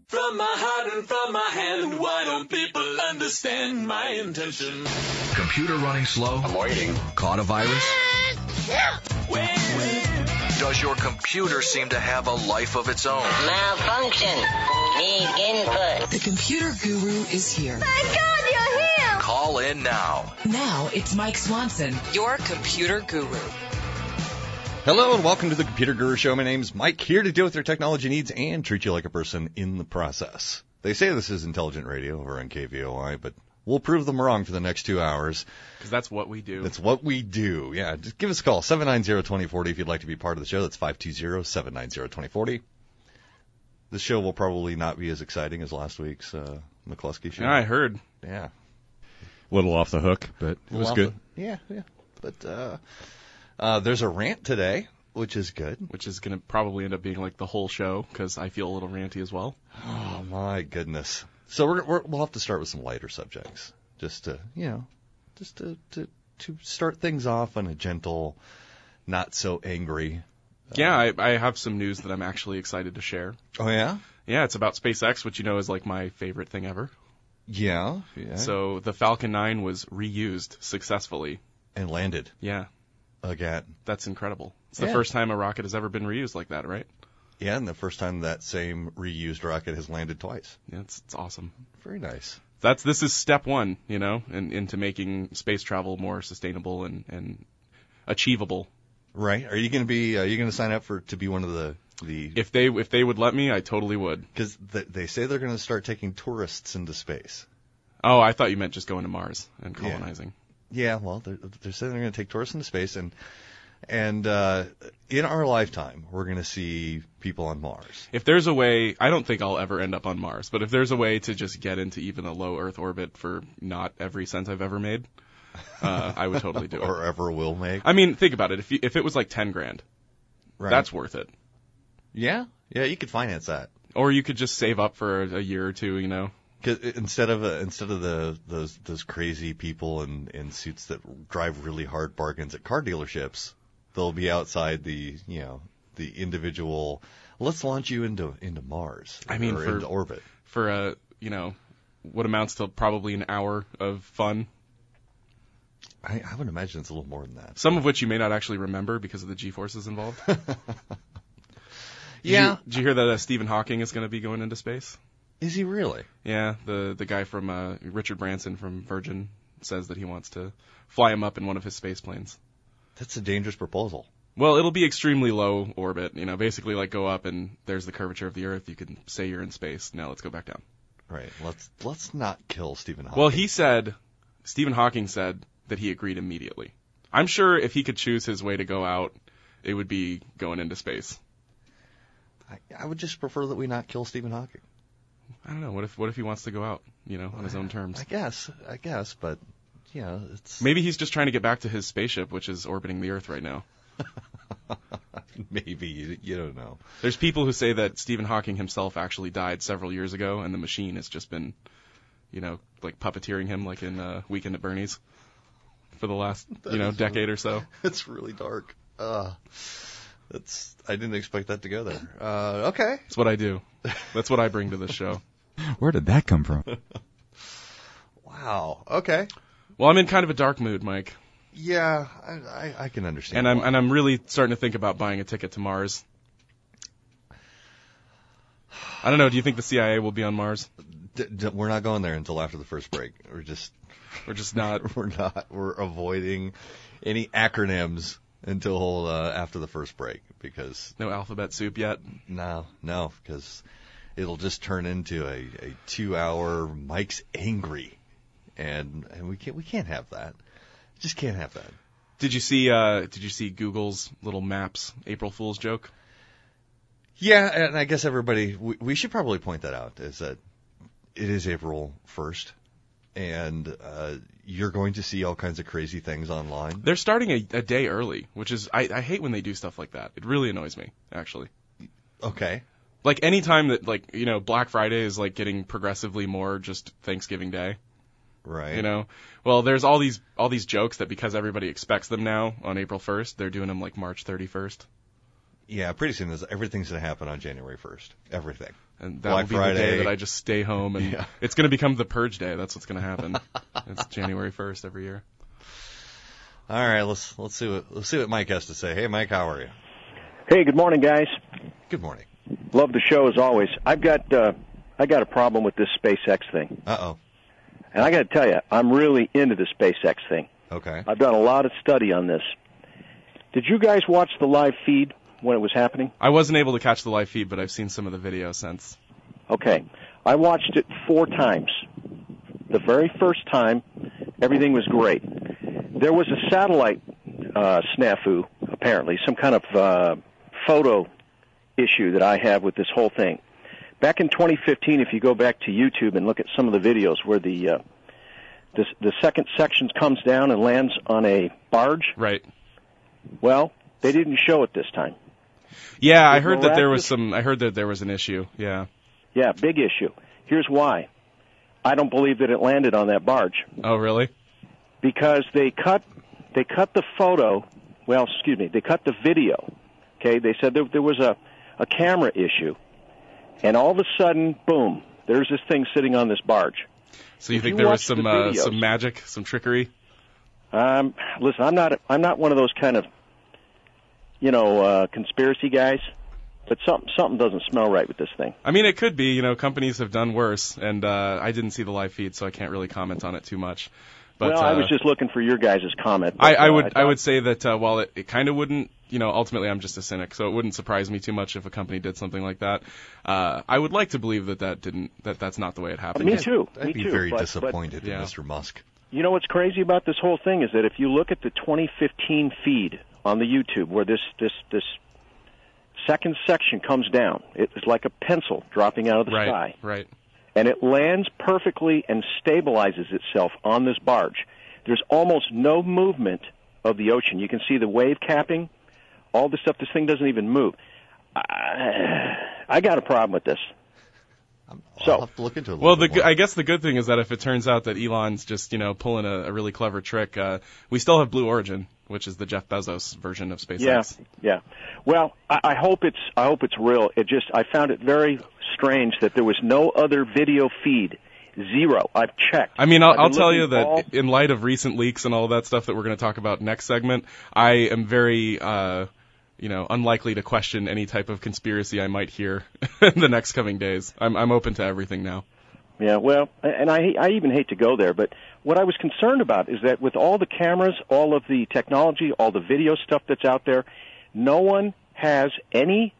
From my heart and from my hand, why don't people understand my intention? Computer running slow? I'm waiting. Caught a virus? When Does your computer seem to have a life of its own? Malfunction. Need input. The computer guru is here. Thank God you're here! Call in now. Now it's Mike Swanson, your computer guru. Hello and welcome to the Computer Guru Show. My name's Mike, here to deal with your technology needs and treat you like a person in the process. They say this is intelligent radio over on KVOI, but we'll prove them wrong for the next 2 hours. Because that's what we do. That's what we do. Yeah, just give us a call, 790-2040 if you'd like to be part of the show. That's 520-790-2040. This show will probably not be as exciting as last week's McCluskey show. Yeah, I heard. Yeah. A little off the hook, but it was good. Yeah. But there's a rant today, which is good. Which is going to probably end up being like the whole show, because I feel a little ranty as well. Oh, my goodness. So we'll have to start with some lighter subjects, just to start things off on a gentle, not so angry. Yeah, I have some news that I'm actually excited to share. Oh, yeah? Yeah, it's about SpaceX, which you know is like my favorite thing ever. Yeah. So the Falcon 9 was reused successfully. And landed. Yeah. Again. That's incredible. It's the first time a rocket has ever been reused like that, right? Yeah, and the first time that same reused rocket has landed twice. Yeah, it's awesome. Very nice. This is step one, into making space travel more sustainable and achievable. Right. Are you going to sign up to be one of the If they would let me, I totally would. Because they say they're going to start taking tourists into space. Oh, I thought you meant just going to Mars and colonizing. Yeah, well, they're saying they're going to take tourists into space, and in our lifetime, we're going to see people on Mars. If there's a way, I don't think I'll ever end up on Mars, but if there's a way to just get into even a low Earth orbit for not every cent I've ever made, I would totally do it. Or ever will make. I mean, think about it. If it was like $10,000, right, that's worth it. Yeah, you could finance that. Or you could just save up for a year or two, Cause instead of those crazy people in suits that drive really hard bargains at car dealerships, they'll be outside the individual. Let's launch you into Mars. Into orbit for what amounts to probably an hour of fun. I would imagine it's a little more than that. Some of which you may not actually remember because of the G-forces involved. Yeah. Did you hear that Stephen Hawking is going to be going into space? Is he really? Yeah, the guy from Richard Branson from Virgin says that he wants to fly him up in one of his space planes. That's a dangerous proposal. Well, it'll be extremely low orbit, basically like go up and there's the curvature of the Earth. You can say you're in space. Now let's go back down. Right. Let's not kill Stephen Hawking. Well, Stephen Hawking said that he agreed immediately. I'm sure if he could choose his way to go out, it would be going into space. I would just prefer that we not kill Stephen Hawking. I don't know. What if he wants to go out, on his own terms? I guess, but it's maybe he's just trying to get back to his spaceship, which is orbiting the Earth right now. Maybe you don't know. There's people who say that Stephen Hawking himself actually died several years ago, and the machine has just been, like puppeteering him, like in Weekend at Bernie's, for the last decade or so. It's really dark. I didn't expect that to go there. Okay. That's what I do. That's what I bring to this show. Where did that come from? Wow. Okay. Well, I'm in kind of a dark mood, Mike. Yeah, I can understand. And I'm really starting to think about buying a ticket to Mars. I don't know. Do you think the CIA will be on Mars? We're not going there until after the first break. We're just not. We're avoiding any acronyms until after the first break, because no alphabet soup yet. No, because it'll just turn into a 2-hour Mike's angry, and we can't have that. Just can't have that. Did you see Google's little Maps April Fool's joke? Yeah, and I guess everybody we should probably point that out, is that it is April 1st. And you're going to see all kinds of crazy things online. They're starting a day early, which is I hate when they do stuff like that. It really annoys me, actually. Okay. Like any time that Black Friday is like getting progressively more just Thanksgiving Day. Right. Well, there's all these jokes that because everybody expects them now on April 1st, they're doing them like March 31st. Yeah, pretty soon everything's going to happen on January 1st. Everything. And that'll be the day that I just stay home, and it's going to become the purge day. That's what's going to happen. It's January 1st every year. All right, let's see what Mike has to say. Hey, Mike, how are you? Hey, good morning, guys. Good morning. Love the show as always. I got a problem with this SpaceX thing. Uh-oh. And I got to tell you, I'm really into the SpaceX thing. Okay. I've done a lot of study on this. Did you guys watch the live feed when it was happening? I wasn't able to catch the live feed, but I've seen some of the video since. Okay. I watched it 4 times. The very first time, everything was great. There was a satellite snafu, apparently, some kind of photo issue that I have with this whole thing. Back in 2015, if you go back to YouTube and look at some of the videos where the second section comes down and lands on a barge. Right. Well, they didn't show it this time. Yeah, I heard that there was an issue. Yeah. Yeah, big issue. Here's why. I don't believe that it landed on that barge. Oh, really? Because they cut the photo. Well, excuse me. They cut the video. Okay. They said there was a camera issue, and all of a sudden, boom! There's this thing sitting on this barge. So you think there was some magic, some trickery? Listen, I'm not one of those kind of conspiracy guys. But something doesn't smell right with this thing. I mean, it could be. Companies have done worse, and I didn't see the live feed, so I can't really comment on it too much. But, well, I was just looking for your guys' comment. I would say that while it kind of wouldn't, ultimately I'm just a cynic, so it wouldn't surprise me too much if a company did something like that. I would like to believe that's not the way it happened. Me too. I'd be very disappointed in Mr. Musk. You know what's crazy about this whole thing is that if you look at the 2015 feed on the YouTube where this second section comes down. It's like a pencil dropping out of the sky. Right. And it lands perfectly and stabilizes itself on this barge. There's almost no movement of the ocean. You can see the wave capping, all this stuff. This thing doesn't even move. I got a problem with this. I'll have to look into it. Well, I guess the good thing is that if it turns out that Elon's just pulling a really clever trick, we still have Blue Origin, which is the Jeff Bezos version of SpaceX. Yeah. Well, I hope it's real. I found it very strange that there was no other video feed. Zero. I've checked. I mean, I'll tell you that in light of recent leaks and all that stuff that we're going to talk about next segment, I am very unlikely to question any type of conspiracy I might hear in the next coming days. I'm open to everything now. Yeah, well, and I even hate to go there, but what I was concerned about is that with all the cameras, all of the technology, all the video stuff that's out there, no one has any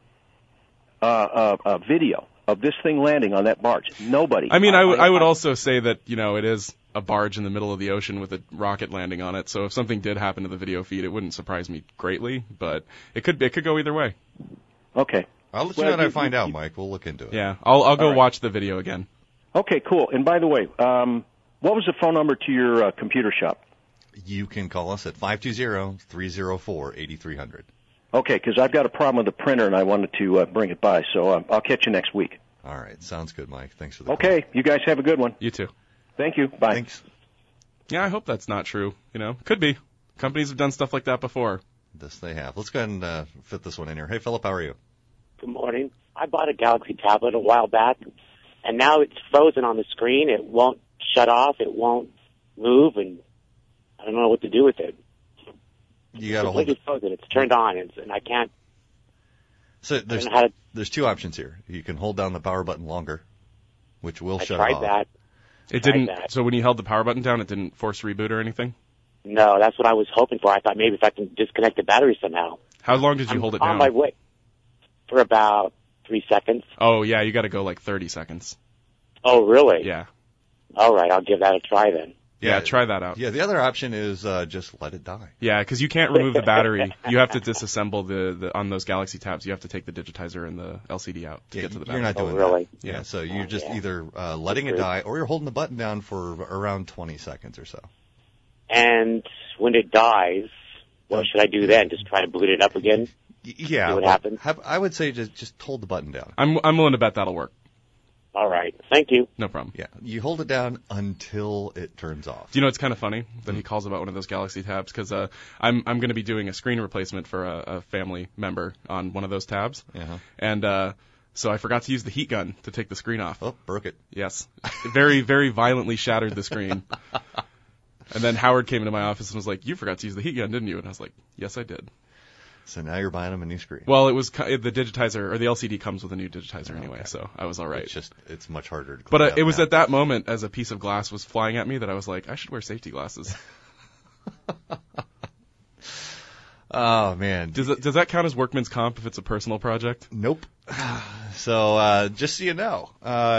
video of this thing landing on that barge. Nobody. I mean, I would also say that, it is a barge in the middle of the ocean with a rocket landing on it, so if something did happen to the video feed, it wouldn't surprise me greatly, but it could go either way. Okay. I'll let you know when I find out, Mike. We'll look into it. Yeah, I'll go watch the video again. Okay, cool. And by the way, what was the phone number to your computer shop? You can call us at 520-304-8300. Okay, because I've got a problem with the printer, and I wanted to bring it by, so I'll catch you next week. All right, sounds good, Mike. Thanks for the call. You guys have a good one. You too. Thank you. Bye. Thanks. Yeah, I hope that's not true. Could be. Companies have done stuff like that before. This they have. Let's go ahead and fit this one in here. Hey, Philip, how are you? Good morning. I bought a Galaxy tablet a while back, and now it's frozen on the screen. It won't shut off. It won't move, and I don't know what to do with it. You got to hold it. Frozen. It's turned on, and I can't. So there's 2 options here. You can hold down the power button longer, which will shut it off. I tried that. It didn't. So when you held the power button down, it didn't force reboot or anything? No, that's what I was hoping for. I thought maybe if I can disconnect the battery somehow. How long did you hold it down? On my way. For about 3 seconds. Oh, yeah, you got to go like 30 seconds. Oh, really? Yeah. All right, I'll give that a try then. Yeah, try that out. Yeah, the other option is just let it die. Yeah, because you can't remove the battery. You have to disassemble the on those Galaxy tabs. You have to take the digitizer and the LCD out to get to the battery. You're not doing really? that. Yeah, so you're just either letting it die or you're holding the button down for around 20 seconds or so. And when it dies, what should I do then? Just try to boot it up again? Yeah. See what happens? I would say just hold the button down. I'm willing to bet that'll work. All right. Thank you. No problem. Yeah, you hold it down until it turns off. Do you know it's kind of funny that he calls about one of those Galaxy tabs? Because I'm going to be doing a screen replacement for a family member on one of those tabs. Uh-huh. And so I forgot to use the heat gun to take the screen off. Oh, broke it. Yes. Very, very violently shattered the screen. And then Howard came into my office and was like, "You forgot to use the heat gun, didn't you?" And I was like, "Yes, I did." So now you're buying them a new screen. Well, it was the digitizer, or the LCD comes with a new digitizer anyway, so I was all right. It's much harder to clean But up it was now. at that moment, as a piece of glass was flying at me, that I was like, I should wear safety glasses. Oh, man. Does that count as workman's comp if it's a personal project? Nope. So, just so you know,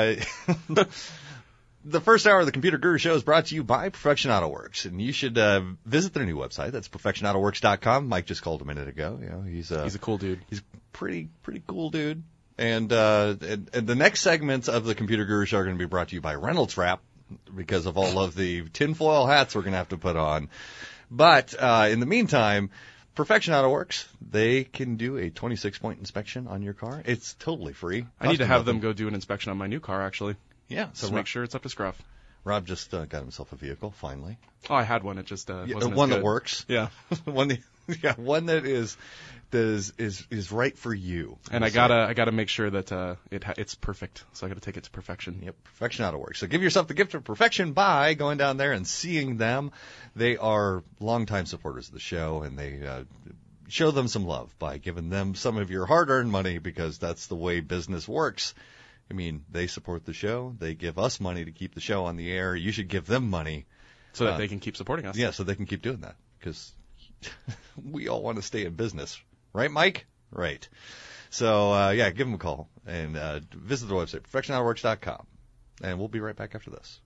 the first hour of the Computer Guru Show is brought to you by Perfection Auto Works, and you should visit their new website. That's perfectionautoworks.com. Mike just called a minute ago. You know, he's a cool dude. He's a pretty cool dude. And the next segments of the Computer Guru Show are going to be brought to you by Reynolds Wrap because of all of the tinfoil hats we're going to have to put on. But in the meantime, Perfection Auto Works, they can do a 26-point inspection on your car. It's totally free. I need to have them go do an inspection on my new car, actually. Yeah, so make sure it's up to scruff. Rob just got himself a vehicle finally. Oh, I had one. It just wasn't one as that good. works. Yeah, one that is right for you. And I gotta make sure that it's perfect. So I gotta take it to Perfection. Yep, Perfection Auto Works. So give yourself the gift of perfection by going down there and seeing them. They are longtime supporters of the show, and they show them some love by giving them some of your hard-earned money because that's the way business works. I mean, they support the show. They give us money to keep the show on the air. You should give them money. So that they can keep supporting us. Yeah, so they can keep doing that. Because we all want to stay in business. Right, Mike? Right. So, give them a call. And visit their website, perfectionautoworks.com. And we'll be right back after this.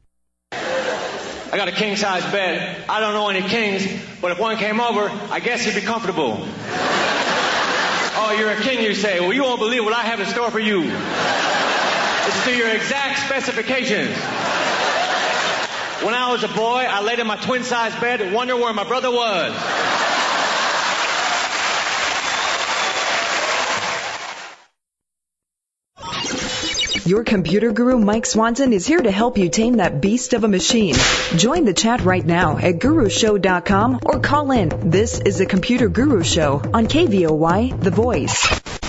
I got a king-size bed. I don't know any kings, but if one came over, I guess he'd be comfortable. Oh, you're a king, you say. Well, you won't believe what I have in store for you. It's to your exact specifications. When I was a boy, I laid in my twin-size bed and wondered where my brother was. Your computer guru, Mike Swanson, is here to help you tame that beast of a machine. Join the chat right now at gurushow.com or call in. This is the Computer Guru Show on KVOY, The Voice.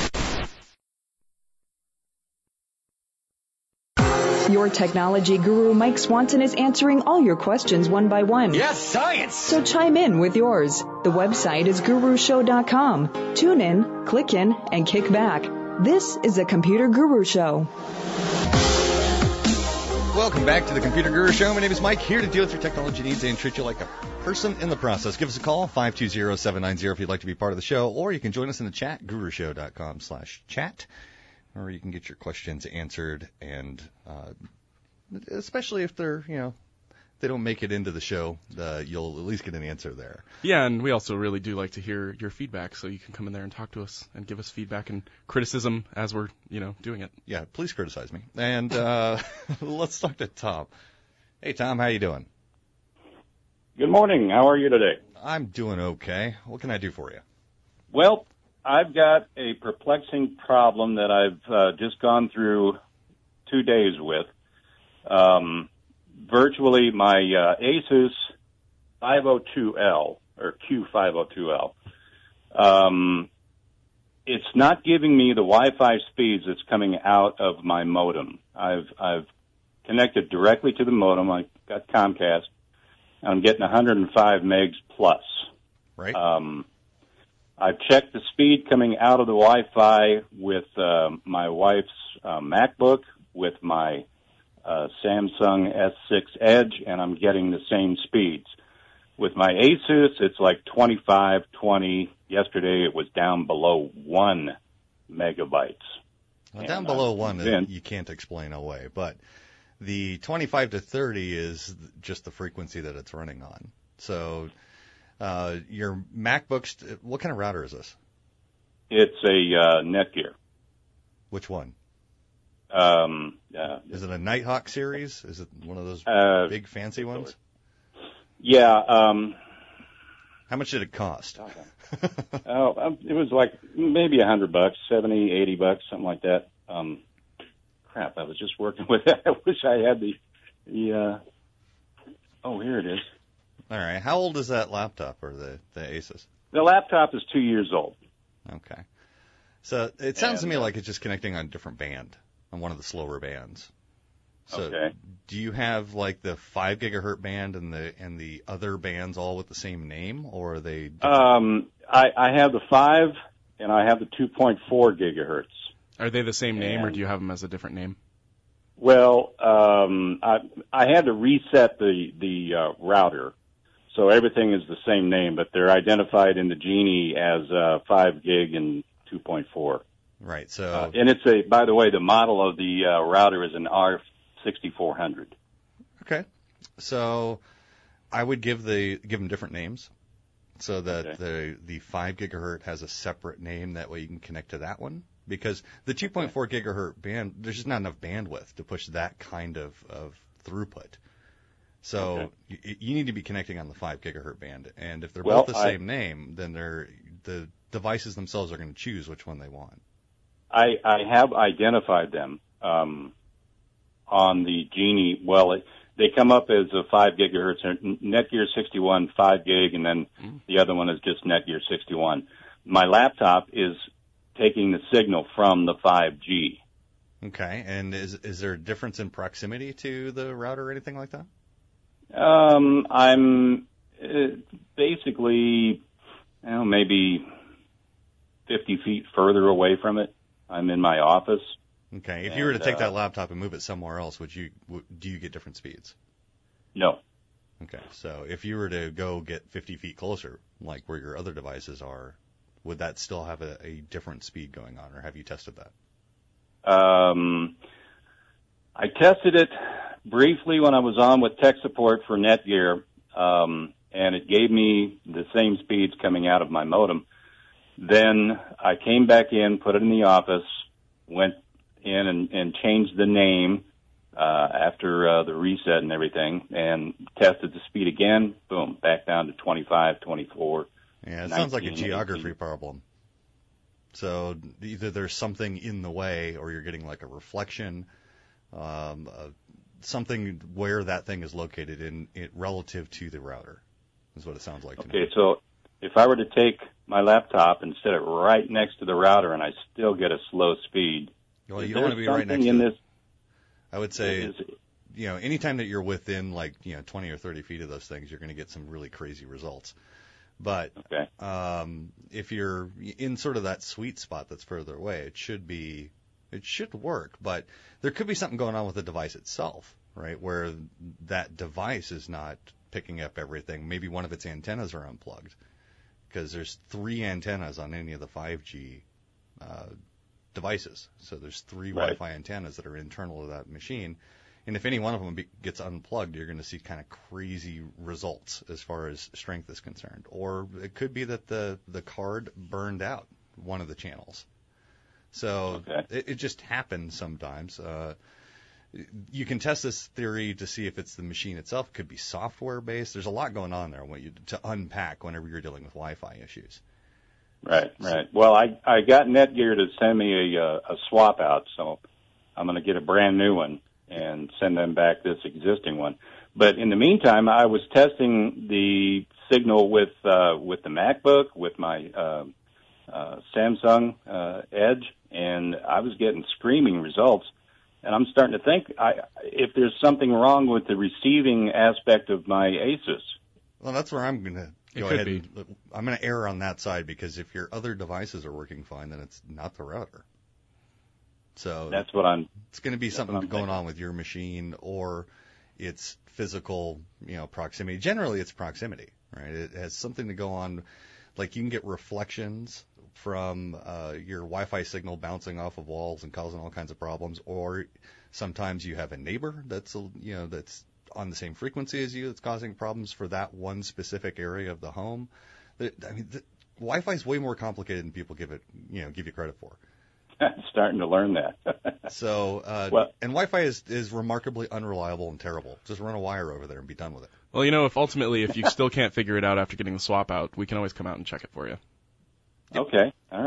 Your technology guru, Mike Swanson, is answering all your questions one by one. Yes, science! So chime in with yours. The website is gurushow.com. Tune in, click in, and kick back. This is the Computer Guru Show. Welcome back to the Computer Guru Show. My name is Mike, here to deal with your technology needs and treat you like a person in the process. Give us a call, 520-790 if you'd like to be part of the show, or you can join us in the chat, gurushow.com/chat, or you can get your questions answered, and especially if they're, they don't make it into the show, you'll at least get an answer there. Yeah, and we also really do like to hear your feedback, so you can come in there and talk to us and give us feedback and criticism as we're, doing it. Yeah, please criticize me. And let's talk to Tom. Hey, Tom, how you doing? Good morning. How are you today? I'm doing okay. What can I do for you? Well, I've got a perplexing problem that I've just gone through 2 days with. Virtually my Asus 502L, or Q502L, it's not giving me the Wi-Fi speeds that's coming out of my modem. I've connected directly to the modem. I got Comcast. I'm getting 105 megs plus. Right. I've checked the speed coming out of the Wi-Fi with my wife's MacBook, with my Samsung S6 Edge, and I'm getting the same speeds. With my Asus, it's like 25, 20. Yesterday, it was down below 1 megabytes. Well, down below 1, you can't explain away, but the 25 to 30 is just the frequency that it's running on. So your MacBooks, what kind of router is this? It's a Netgear. Which one? Is it a Nighthawk series? Is it one of those big fancy ones? Yeah. How much did it cost? It was like maybe $100, $70, $80, something like that. crap, I was just working with it. I wish I had the oh, here it is. All right. How old is that laptop or the Asus? The laptop is 2 years old. Okay. So it sounds to me like it's just connecting on a different band, on one of the slower bands. So okay. Do you have like the 5 gigahertz band and the other bands all with the same name, or are they different? I have the 5 and I have the 2.4 gigahertz. Are they the same name, or do you have them as a different name? Well, I had to reset the router, so everything is the same name, but they're identified in the Genie as 5 gig and 2.4. Right. So and it's by the way, the model of the router is an R6400. Okay. So I would give them different names, so that the 5 gigahertz has a separate name. That way you can connect to that one. Because the 2.4 gigahertz band, there's just not enough bandwidth to push that kind of throughput. So you need to be connecting on the 5 gigahertz band. And if they're both the same name, then the devices themselves are going to choose which one they want. I have identified them on the Genie. Well, they come up as a 5 gigahertz, Netgear 61 5 gig, and then the other one is just Netgear 61. My laptop is taking the signal from the 5G. Okay, and is there a difference in proximity to the router or anything like that? I'm basically, maybe 50 feet further away from it. I'm in my office. Okay, if you were to take that laptop and move it somewhere else, do you get different speeds? No. Okay, so if you were to go get 50 feet closer, like where your other devices are, would that still have a different speed going on, or have you tested that? I tested it briefly when I was on with tech support for Netgear, and it gave me the same speeds coming out of my modem. Then I came back in, put it in the office, went in and changed the name after the reset and everything, and tested the speed again. Boom, back down to 25, 24. Yeah, it sounds like a geography problem. So either there's something in the way, or you're getting like a reflection, something where that thing is located in it relative to the router, is what it sounds like to me. Okay, so if I were to take my laptop and set it right next to the router and I still get a slow speed, well, you don't want to be right next to it. I would say, anytime that you're within 20 or 30 feet of those things, you're going to get some really crazy results. But if you're in sort of that sweet spot that's further away, it should work. But there could be something going on with the device itself, right, where that device is not picking up everything. Maybe one of its antennas are unplugged, because there's 3 antennas on any of the 5G devices. So there's 3 Wi-Fi antennas that are internal to that machine. And if any one of them gets unplugged, you're going to see kind of crazy results as far as strength is concerned. Or it could be that the card burned out one of the channels. So it just happens sometimes. You can test this theory to see if it's the machine itself. It could be software-based. There's a lot going on there to unpack whenever you're dealing with Wi-Fi issues. Right. Well, I got Netgear to send me a swap out, so I'm going to get a brand new one and send them back this existing one. But in the meantime, I was testing the signal with the MacBook, with my Samsung Edge, and I was getting screaming results. And I'm starting to think if there's something wrong with the receiving aspect of my Asus. Well, that's where I'm going to go ahead. I'm going to err on that side, because if your other devices are working fine, then it's not the router. So it's going to be something going on with your machine, or its physical, proximity. Generally, it's proximity, right? It has something to go on. Like you can get reflections from your Wi-Fi signal bouncing off of walls and causing all kinds of problems, or sometimes you have a neighbor that's that's on the same frequency as you that's causing problems for that one specific area of the home. Wi-Fi is way more complicated than people give you credit for. I'm starting to learn that. So, and Wi-Fi is remarkably unreliable and terrible. Just run a wire over there and be done with it. Well, if you still can't figure it out after getting the swap out, we can always come out and check it for you. Okay, all right.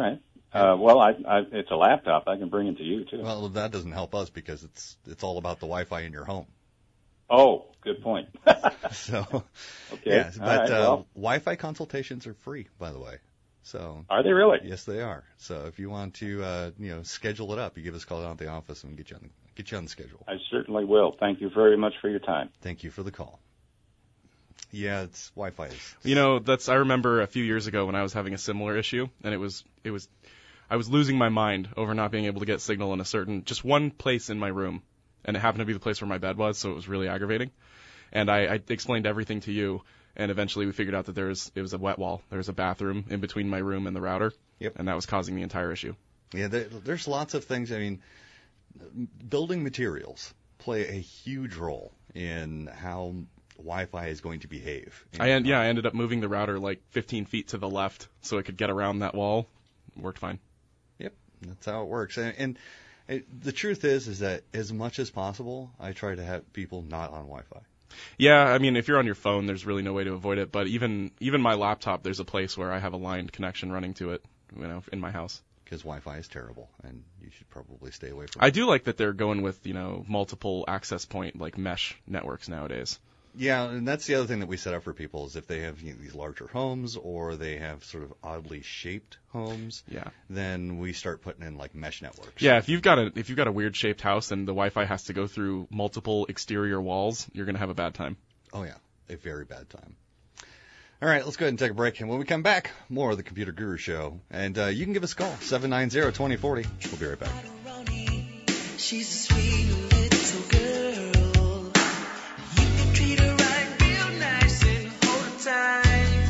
Well, it's a laptop. I can bring it to you too. Well, that doesn't help us because it's all about the Wi-Fi in your home. Oh, good point. So, okay. Yeah, but right, well. Wi-Fi consultations are free, by the way. So are they really? Yes, they are. So if you want to, schedule it up, you give us a call down at the office and get you on the schedule. I certainly will. Thank you very much for your time. Thank you for the call. Yeah, it's Wi-Fi. I remember a few years ago when I was having a similar issue, and I was losing my mind over not being able to get signal in just one place in my room, and it happened to be the place where my bed was, so it was really aggravating. And I explained everything to you, and eventually we figured out that it was a wet wall. There was a bathroom in between my room and the router, and that was causing the entire issue. Yeah, there's lots of things. I mean, building materials play a huge role in how Wi-Fi is going to behave. I ended up moving the router like 15 feet to the left so it could get around that wall. It worked fine. Yep, that's how it works. And the truth is that as much as possible, I try to have people not on Wi-Fi. Yeah, I mean, if you're on your phone, there's really no way to avoid it. But even my laptop, there's a place where I have a lined connection running to it, in my house. Because Wi-Fi is terrible, and you should probably stay away from it. I do like that they're going with, multiple access point, like mesh networks nowadays. Yeah, and that's the other thing that we set up for people is if they have these larger homes or they have sort of oddly shaped homes, then we start putting in like mesh networks. Yeah, if you've got a weird shaped house and the Wi-Fi has to go through multiple exterior walls, you're going to have a bad time. Oh yeah, a very bad time. All right, let's go ahead and take a break, and when we come back, more of the Computer Guru Show, and you can give us a call 790-2040. We'll be right back. She's a sweet little girl. You can treat her right real nice and hold her tight.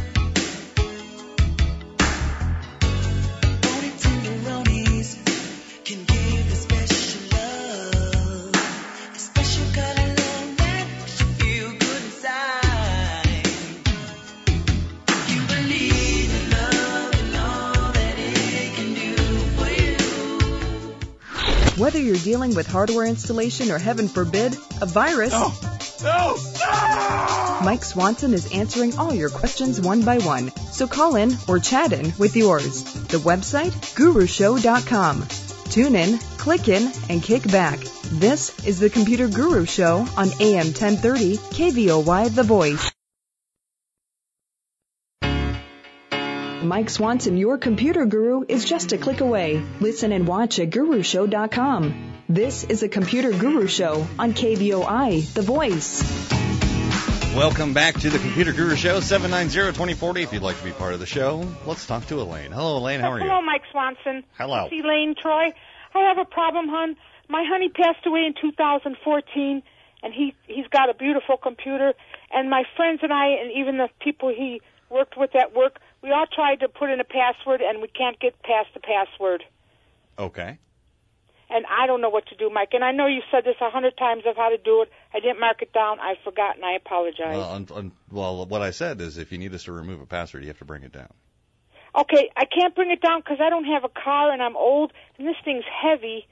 Only tenderonis can give a special love, a special kind of love that makes you feel good inside. You believe in love and all that it can do for you. Whether you're dealing with hardware installation or, heaven forbid, a virus, No! Mike Swanson is answering all your questions one by one. So call in or chat in with yours. The website, gurushow.com. Tune in, click in, and kick back. This is the Computer Guru Show on AM 1030 KVOY The Voice. Mike Swanson, your computer guru, is just a click away. Listen and watch at gurushow.com. This is a Computer Guru Show on KVOI, The Voice. Welcome back to the Computer Guru Show, 790-2040. If you'd like to be part of the show, let's talk to Elaine. Hello, Elaine. How are you? Hello, Mike Swanson. Hello. It's Elaine Troy. I have a problem, hon. My honey passed away in 2014, and he's got a beautiful computer. And my friends and I, and even the people he worked with at work, we all tried to put in a password, and we can't get past the password. Okay. And I don't know what to do, Mike. And I know you said this 100 times of how to do it. I didn't mark it down. I forgot, and I apologize. Well, what I said is if you need us to remove a password, you have to bring it down. Okay, I can't bring it down because I don't have a car, and I'm old, and this thing's heavy.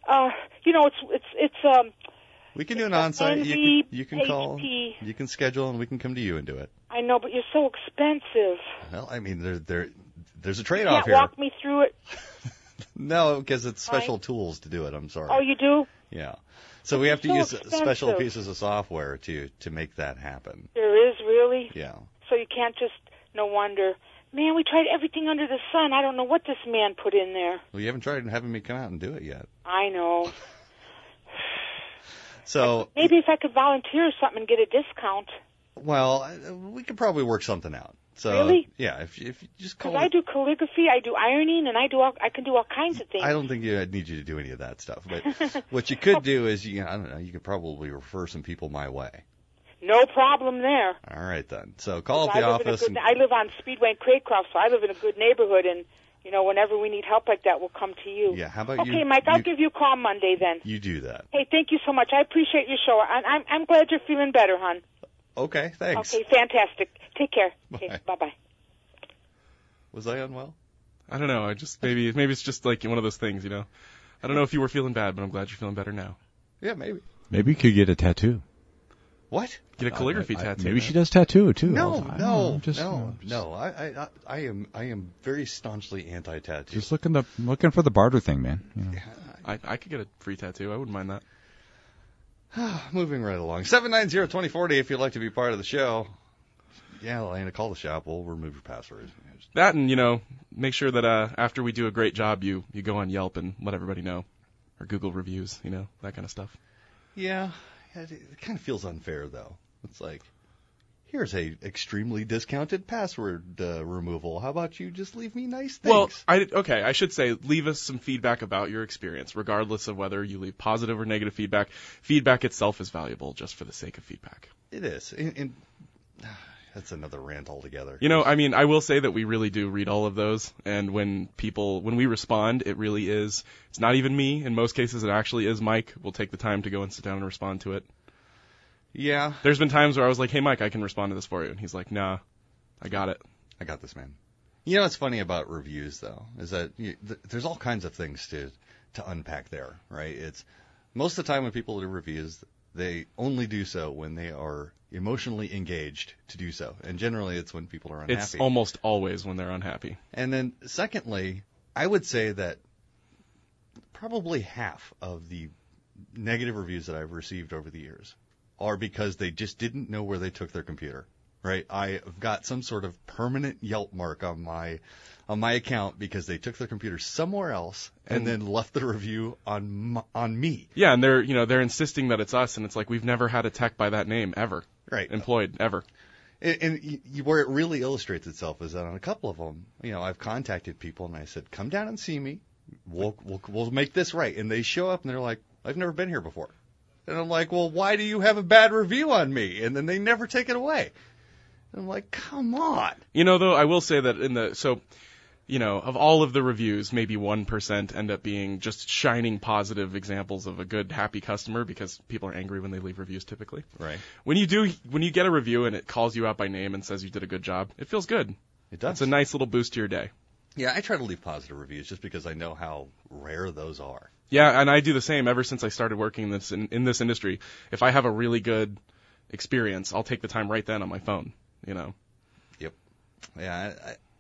We can do an on-site. You can call. HP. You can schedule, and we can come to you and do it. I know, but you're so expensive. Well, I mean, there's a trade-off here. You can't walk me through it. No, because it's special tools to do it. I'm sorry. Oh, you do? Yeah. So we have to use special pieces of software to make that happen. There is, really? Yeah. So you can't just, no wonder. Man, we tried everything under the sun. I don't know what this man put in there. Well, you haven't tried having me come out and do it yet. I know. So maybe if I could volunteer or something and get a discount. Well, we could probably work something out. So, really? Yeah, if you just call. Because I do calligraphy, I do ironing, and I can do all kinds of things. I don't think I need you to do any of that stuff. But what you could do is, I don't know, you could probably refer some people my way. No problem there. All right, then. So call up the office. I live on Speedway in Craycroft, so I live in a good neighborhood, and, whenever we need help like that, we'll come to you. Yeah, how about you? Okay, Mike, I'll give you a call Monday then. You do that. Hey, thank you so much. I appreciate your show. I'm glad you're feeling better, hon. Okay, thanks. Okay, fantastic. Take care. Bye. Okay, bye-bye. Was I unwell? I don't know. Maybe it's just like one of those things, I don't know if you were feeling bad, but I'm glad you're feeling better now. Yeah, maybe. Maybe you could get a tattoo. What? Get a calligraphy tattoo. Maybe she does tattoo too. No. I am very staunchly anti-tattoo. Just looking for the barter thing, man. You know. I could get a free tattoo. I wouldn't mind that. Moving right along. 790-2040 if you'd like to be part of the show. Yeah, Elena, call the shop. We'll remove your password. That and, make sure that after we do a great job, you go on Yelp and let everybody know. Or Google reviews, that kind of stuff. Yeah, it kind of feels unfair, though. It's like, here's a extremely discounted password removal. How about you just leave me nice things? Well, I should say, leave us some feedback about your experience, regardless of whether you leave positive or negative feedback. Feedback itself is valuable just for the sake of feedback. It is. And that's another rant altogether. I will say that we really do read all of those, and when we respond, it really is, it's not even me. In most cases, it actually is Mike. We'll take the time to go and sit down and respond to it. Yeah. There's been times where I was like, hey, Mike, I can respond to this for you. And he's like, nah, I got it. I got this, man. You know what's funny about reviews, though, is that there's all kinds of things to unpack there, right? It's most of the time when people do reviews, they only do so when they are emotionally engaged to do so. And generally, it's when people are unhappy. It's almost always when they're unhappy. And then, secondly, I would say that probably half of the negative reviews that I've received over the years are because they just didn't know where they took their computer, right? I've got some sort of permanent Yelp mark on my account because they took their computer somewhere else and then left the review on me. Yeah, and they're insisting that it's us, and it's like we've never had a tech by that name ever. Right. Employed ever. And where it really illustrates itself is that on a couple of them, I've contacted people and I said, come down and see me. We'll make this right. And they show up and they're like, I've never been here before. And I'm like, well, why do you have a bad review on me? And then they never take it away. And I'm like, come on. Though, I will say that of all of the reviews, maybe 1% end up being just shining positive examples of a good, happy customer because people are angry when they leave reviews typically. Right. When you get a review and it calls you out by name and says you did a good job, it feels good. It does. It's a nice little boost to your day. Yeah, I try to leave positive reviews just because I know how rare those are. Yeah, and I do the same ever since I started working in this industry. If I have a really good experience, I'll take the time right then on my phone, Yep. Yeah,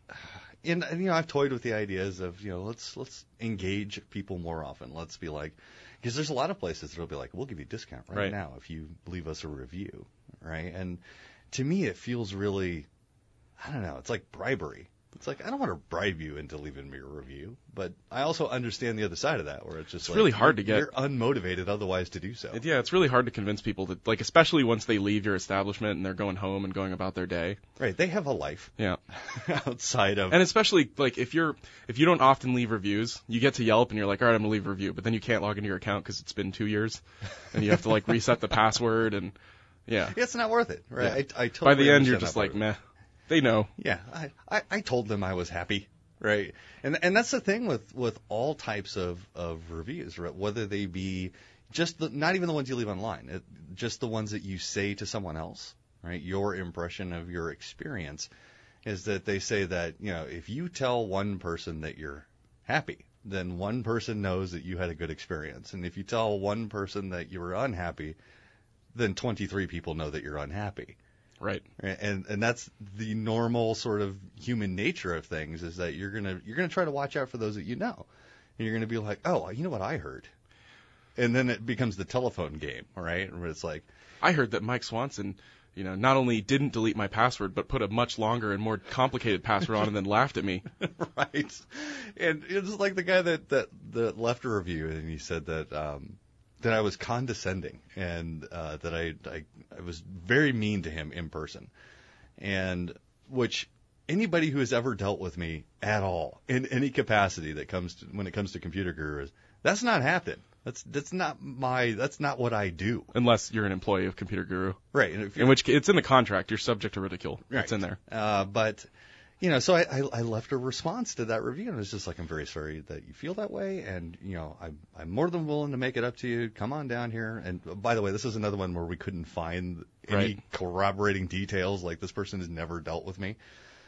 And I've toyed with the ideas of, let's engage people more often. Let's be like, because there's a lot of places that'll be like, we'll give you a discount right now if you leave us a review, right? And to me, it feels really, I don't know, it's like bribery. It's like, I don't want to bribe you into leaving me a review, but I also understand the other side of that, where it's just really hard to get. You're unmotivated otherwise to do so. Yeah, it's really hard to convince people to, especially once they leave your establishment and they're going home and going about their day. Right, they have a life. Yeah. Outside of. And especially, if you don't often leave reviews, you get to Yelp and you're like, all right, I'm going to leave a review, but then you can't log into your account because it's been 2 years, and you have to, reset the password, and, yeah. It's not worth it, right? Yeah. I totally By the end, you're just like, meh. They know. Yeah, I told them I was happy, right? And that's the thing with all types of reviews, right? Whether they be just not even the ones you leave online, just the ones that you say to someone else, right? Your impression of your experience is that they say that, if you tell one person that you're happy, then one person knows that you had a good experience. And if you tell one person that you were unhappy, then 23 people know that you're unhappy. Right. And that's the normal sort of human nature of things, is that you're gonna try to watch out for those that you know. And you're gonna be like, oh, you know what I heard? And then it becomes the telephone game, right? Where it's like, I heard that Mike Swanson, not only didn't delete my password, but put a much longer and more complicated password on and then laughed at me. Right. And it's like the guy that left a review and he said that I was condescending and that I was very mean to him in person, and which anybody who has ever dealt with me at all in any capacity when it comes to Computer Gurus, that's not happened. That's not what I do. Unless you're an employee of Computer Guru, right? In which it's in the contract, you're subject to ridicule. Right. It's in there. But. So I left a response to that review, and it was just like, I'm very sorry that you feel that way, and, I'm more than willing to make it up to you. Come on down here. And by the way, this is another one where we couldn't find any corroborating details, like this person has never dealt with me.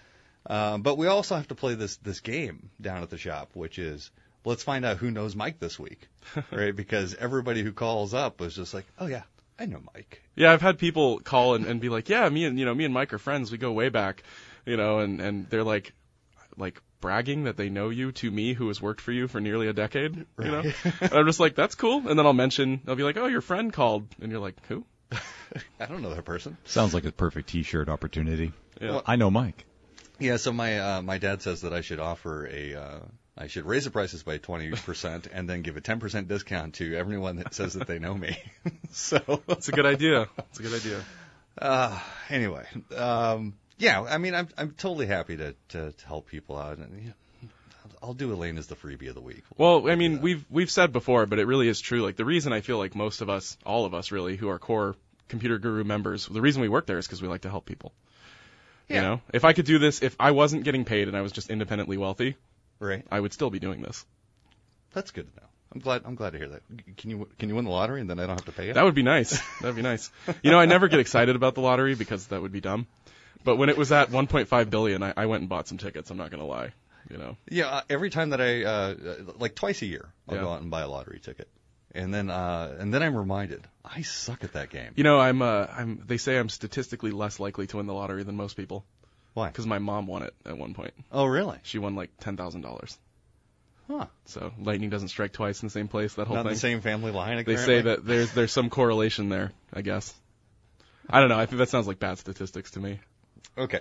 But we also have to play this game down at the shop, which is, let's find out who knows Mike this week, right? Because everybody who calls up was just like, oh, yeah, I know Mike. Yeah, I've had people call and be like, yeah, me and Mike are friends. We go way back, and they're like bragging that they know you to me, who has worked for you for nearly a decade, And I'm just like, that's cool. And then I'll be like, oh, your friend called. And you're like, who? I don't know that person. Sounds like a perfect T-shirt opportunity. Yeah. Well, I know Mike. Yeah, so my dad says that I should offer I should raise the prices by 20% and then give a 10% discount to everyone that says that they know me. So it's a good idea. It's a good idea. Anyway, yeah, I mean, I'm totally happy to help people out, and I'll do Elaine as the freebie of the week. Well, I mean, we've said before, but it really is true. Like, the reason I feel like most of us, all of us really, who are core Computer Guru members, the reason we work there is because we like to help people. Yeah. If I could do this, if I wasn't getting paid and I was just independently wealthy, right, I would still be doing this. That's good to know. I'm glad to hear that. Can you win the lottery and then I don't have to pay it? That would be nice. That'd be nice. I never get excited about the lottery because that would be dumb. But when it was at 1.5 billion, I went and bought some tickets. I'm not going to lie. Yeah, every time that I like twice a year, I'll go out and buy a lottery ticket. And then I'm reminded, I suck at that game. They say I'm statistically less likely to win the lottery than most people. Why? Because my mom won it at one point. Oh, really? She won like $10,000. Huh. So lightning doesn't strike twice in the same place. That whole Not thing. The same family line. They say that there's some correlation there. I guess. I don't know. I think that sounds like bad statistics to me. Okay.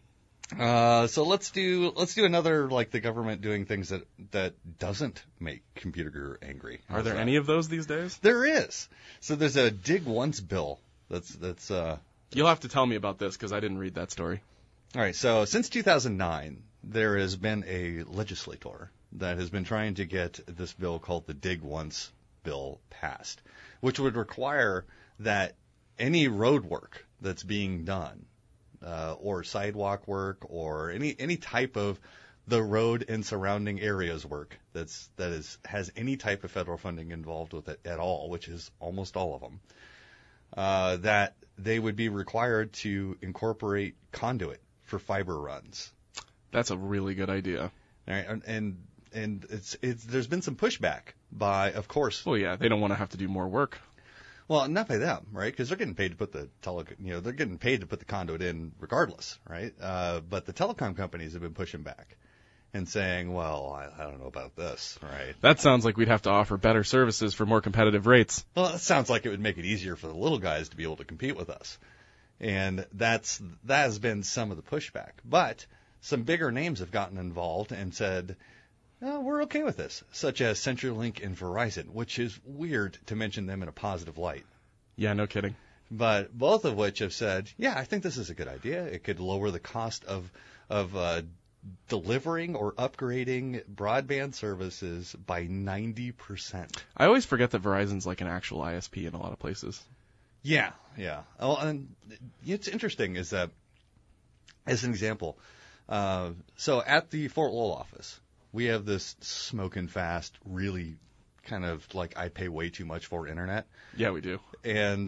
So let's do another, like, the government doing things that doesn't make Computer Guru angry. Are there any of those these days? There is. So there's a dig once bill that's You'll have to tell me about this because I didn't read that story. All right. So since 2009, there has been a legislator that has been trying to get this bill called the Dig Once bill passed, which would require that any road work that's being done, or sidewalk work, or any type of the road and surrounding areas work that has any type of federal funding involved with it at all, which is almost all of them, that they would be required to incorporate conduit for fiber runs. That's a really good idea. All right, and it's there's been some pushback by, of course. Well, yeah, they don't want to have to do more work. Well, not by them, right? Because they're getting paid to put they're getting paid to put the conduit in regardless, right? But the telecom companies have been pushing back and saying, well, I don't know about this, right? That sounds like we'd have to offer better services for more competitive rates. Well, it sounds like it would make it easier for the little guys to be able to compete with us. And that has been some of the pushback. But some bigger names have gotten involved and said, we're okay with this, such as CenturyLink and Verizon, which is weird to mention them in a positive light. Yeah, no kidding. But both of which have said, yeah, I think this is a good idea. It could lower the cost of delivering or upgrading broadband services by 90%. I always forget that Verizon's like an actual ISP in a lot of places. Yeah. Oh, and it's interesting is that, as an example, so at the Fort Lowell office, we have this smoking fast, really kind of like I pay way too much for internet. Yeah, we do. And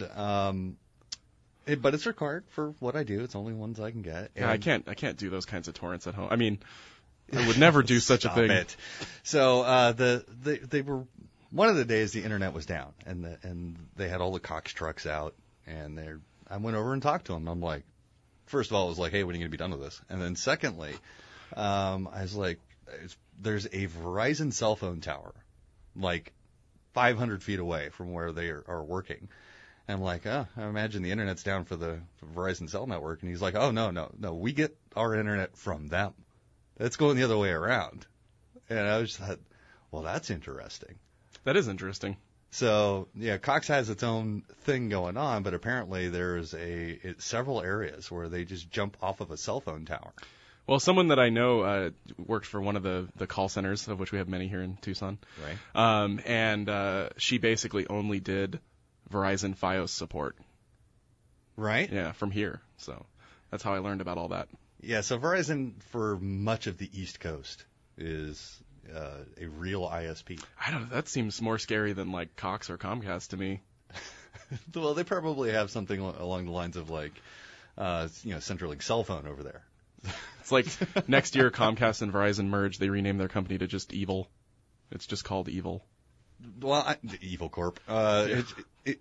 but it's required for what I do. It's only ones I can get. Yeah, I can't do those kinds of torrents at home. I mean, I would never do such a thing. It. So they were one of the days the internet was down, and they had all the Cox trucks out, and I went over and talked to them. I'm like, first of all, I was like, hey, when are you going to be done with this? And then secondly, I was like, there's a Verizon cell phone tower, like 500 feet away from where they are working. And I'm like, I imagine the internet's down for the Verizon cell network. And he's like, oh, no, we get our internet from them. It's going the other way around. And I just thought, well, that's interesting. That is interesting. So, yeah, Cox has its own thing going on, but apparently there's several areas where they just jump off of a cell phone tower. Well, someone that I know worked for one of the call centers, of which we have many here in Tucson. Right. And she basically only did Verizon Fios support. Right? Yeah, from here. So that's how I learned about all that. Yeah, so Verizon for much of the East Coast is a real ISP. I don't know. That seems more scary than like Cox or Comcast to me. Well, they probably have something along the lines of like, CenturyLink cell phone over there. It's like next year Comcast and Verizon merge. They rename their company to just Evil. It's just called Evil. Well, Evil Corp.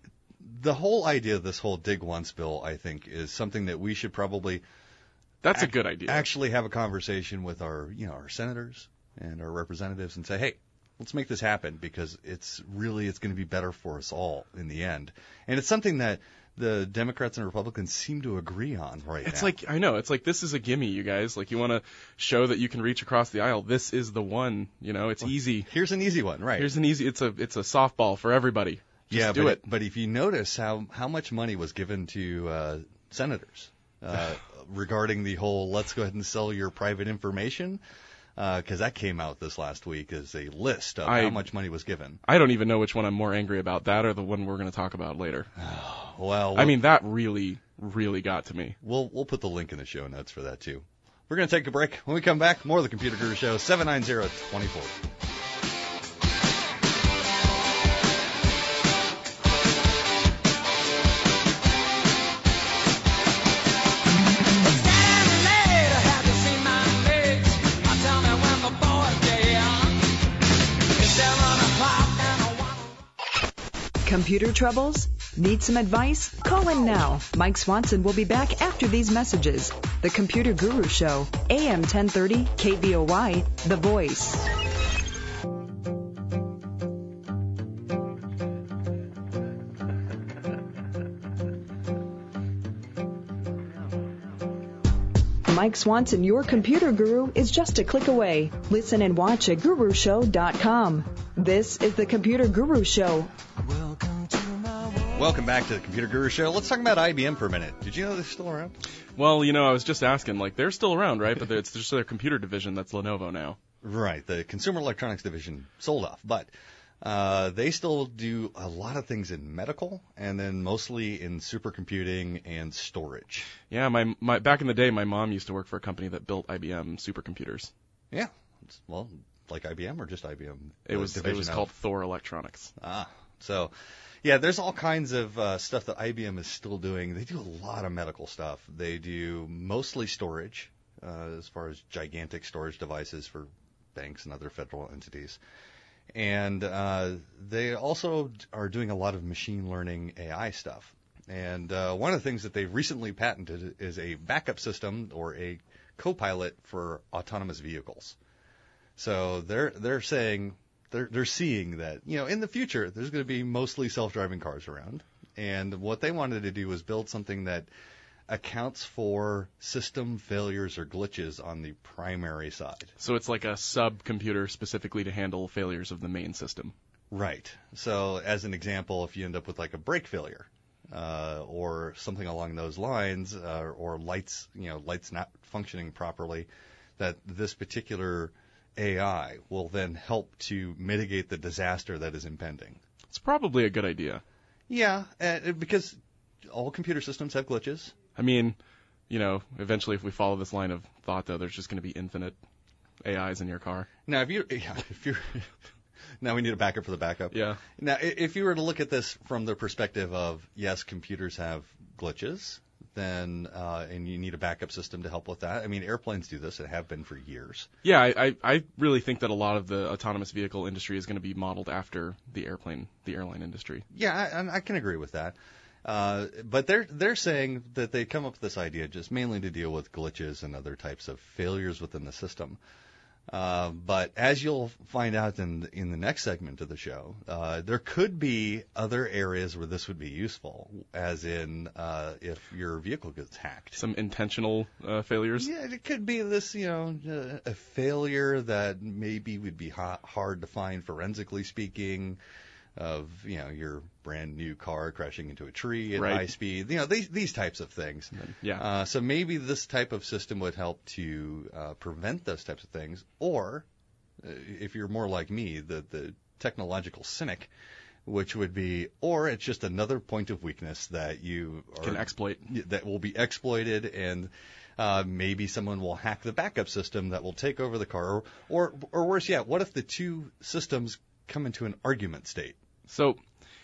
the whole idea of this whole Dig Once bill, I think, is something that we should probably That's a good idea. Actually have a conversation with our senators and our representatives and say, hey, let's make this happen because it's going to be better for us all in the end. And it's something that the Democrats and Republicans seem to agree on right now. It's like, I know, it's like this is a gimme, you guys. Like, you want to show that you can reach across the aisle. This is the one, it's easy. Here's an easy one, right? It's a softball for everybody. Just do it. But if you notice how much money was given to senators regarding the whole let's go ahead and sell your private information, because that came out this last week as a list of how much money was given. I don't even know which one I'm more angry about, that or the one we're going to talk about later. Well, I mean, that really, really got to me. We'll put the link in the show notes for that, too. We're going to take a break. When we come back, more of the Computer Guru Show, 790-2040. Computer troubles? Need some advice? Call in now. Mike Swanson will be back after these messages. The Computer Guru Show, AM 1030, KBOY, The Voice. Mike Swanson, your computer guru, is just a click away. Listen and watch at GuruShow.com. This is the Computer Guru Show. Welcome back to the Computer Guru Show. Let's talk about IBM for a minute. Did you know they're still around? Well, I was just asking, they're still around, right? But it's just their computer division that's Lenovo now. Right. The Consumer Electronics division sold off. But they still do a lot of things in medical and then mostly in supercomputing and storage. Yeah, my back in the day, my mom used to work for a company that built IBM supercomputers. Yeah. Well, like IBM or just IBM? It was called Thor Electronics. So, yeah, there's all kinds of stuff that IBM is still doing. They do a lot of medical stuff. They do mostly storage, as far as gigantic storage devices for banks and other federal entities. And they also are doing a lot of machine learning AI stuff. And one of the things that they've recently patented is a backup system or a co-pilot for autonomous vehicles. So they're saying they're seeing that in the future there's going to be mostly self-driving cars around, and what they wanted to do was build something that accounts for system failures or glitches on the primary side. So it's like a sub-computer specifically to handle failures of the main system. Right. So as an example, if you end up with like a brake failure or something along those lines, or lights not functioning properly, that this particular AI will then help to mitigate the disaster that is impending. It's probably a good idea. Yeah, because all computer systems have glitches. I mean, eventually if we follow this line of thought, though, there's just going to be infinite AIs in your car. Now, if you're now we need a backup for the backup. Yeah. Now, if you were to look at this from the perspective of, yes, computers have glitches, then and you need a backup system to help with that. I mean, airplanes do this. They have been for years. Yeah, I really think that a lot of the autonomous vehicle industry is going to be modeled after the airline industry. Yeah, I can agree with that. But they're saying that they come up with this idea just mainly to deal with glitches and other types of failures within the system. But as you'll find out in the next segment of the show, there could be other areas where this would be useful, as in if your vehicle gets hacked. Some intentional failures? Yeah, it could be this, a failure that maybe would be hard to find forensically speaking, of your brand new car crashing into a tree at high speed, these types of things. Yeah. So maybe this type of system would help to prevent those types of things, or if you're more like me, the technological cynic, which would be, or it's just another point of weakness that you can exploit, that will be exploited, and maybe someone will hack the backup system that will take over the car, or worse yet, what if the two systems come into an argument state? So,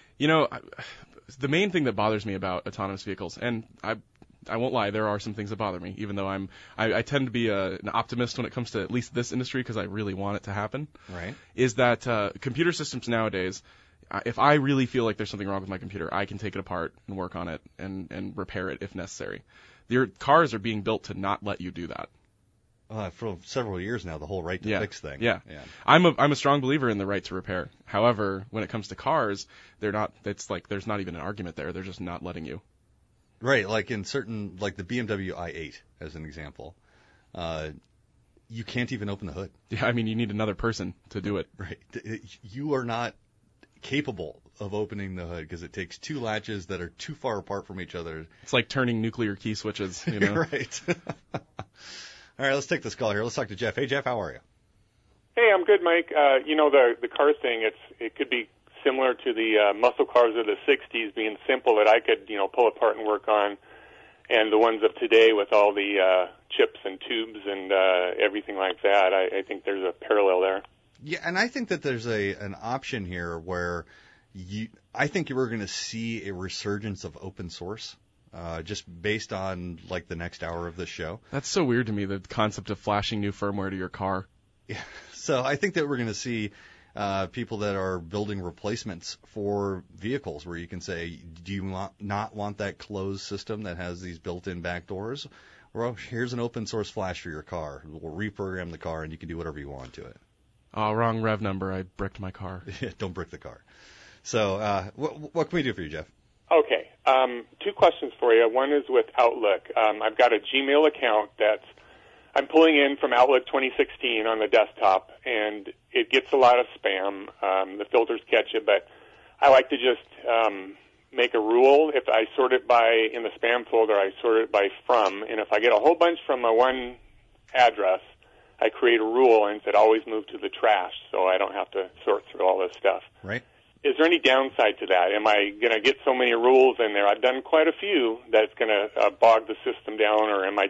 the main thing that bothers me about autonomous vehicles, and I won't lie, there are some things that bother me, even though I tend to be an optimist when it comes to at least this industry because I really want it to happen. Right. Is that computer systems nowadays, if I really feel like there's something wrong with my computer, I can take it apart and work on it and repair it if necessary. Your cars are being built to not let you do that. For several years now, the whole right to fix thing. Yeah. I'm a strong believer in the right to repair. However, when it comes to cars, they're not. It's like there's not even an argument there. They're just not letting you. Right, like in certain, like the BMW i8 as an example, you can't even open the hood. Yeah, I mean, you need another person to do it. Right. You are not capable of opening the hood because it takes two latches that are too far apart from each other. It's like turning nuclear key switches, you know? Right. All right, let's take this call here. Let's talk to Jeff. Hey, Jeff, how are you? Hey, I'm good, Mike. The car thing, it could be similar to the muscle cars of the 60s being simple that I could, pull apart and work on, and the ones of today with all the chips and tubes and everything like that. I think there's a parallel there. Yeah, and I think that there's an option here where I think we're going to see a resurgence of open source. Just based on like the next hour of this show. That's so weird to me, the concept of flashing new firmware to your car. Yeah. So I think that we're going to see people that are building replacements for vehicles where you can say, do you not want that closed system that has these built-in back doors? Well, here's an open source flash for your car. We'll reprogram the car and you can do whatever you want to it. Oh, wrong rev number. I bricked my car. Yeah, don't brick the car. So what can we do for you, Jeff? Okay. Two questions for you. One is with Outlook. I've got a Gmail account I'm pulling in from Outlook 2016 on the desktop, and it gets a lot of spam. The filters catch it, but I like to just make a rule. If I sort it in the spam folder, I sort it by from, and if I get a whole bunch from one address, I create a rule and it always move to the trash, so I don't have to sort through all this stuff. Right. Is there any downside to that? Am I going to get so many rules in there? I've done quite a few that it's going to bog the system down, or am I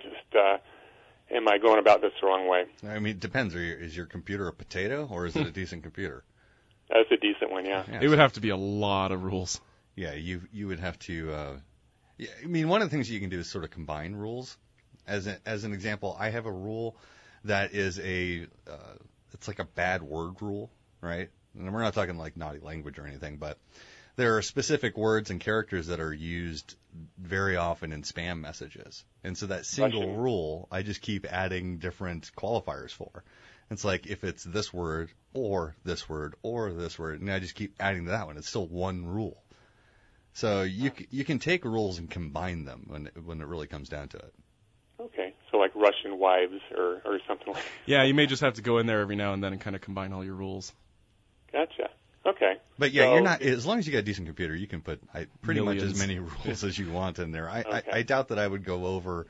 going about this the wrong way? I mean, it depends. Is your computer a potato, or is it a decent computer? That's a decent one, yeah. It would have to be a lot of rules. Yeah, you would have to. I mean, one of the things you can do is sort of combine rules. As an example, I have a rule that is it's like a bad word rule, right? And we're not talking like naughty language or anything, but there are specific words and characters that are used very often in spam messages. And so that single rule, I just keep adding different qualifiers for. It's like if it's this word or this word or this word, and I just keep adding to that one. It's still one rule. So you can take rules and combine them when it really comes down to it. Okay, so like Russian wives or something like that. Yeah, you may just have to go in there every now and then and kind of combine all your rules. Gotcha. Okay. But yeah, you're not, as long as you got a decent computer, you can put pretty Millions. much as many rules as you want in there. Okay. I doubt that I would go over,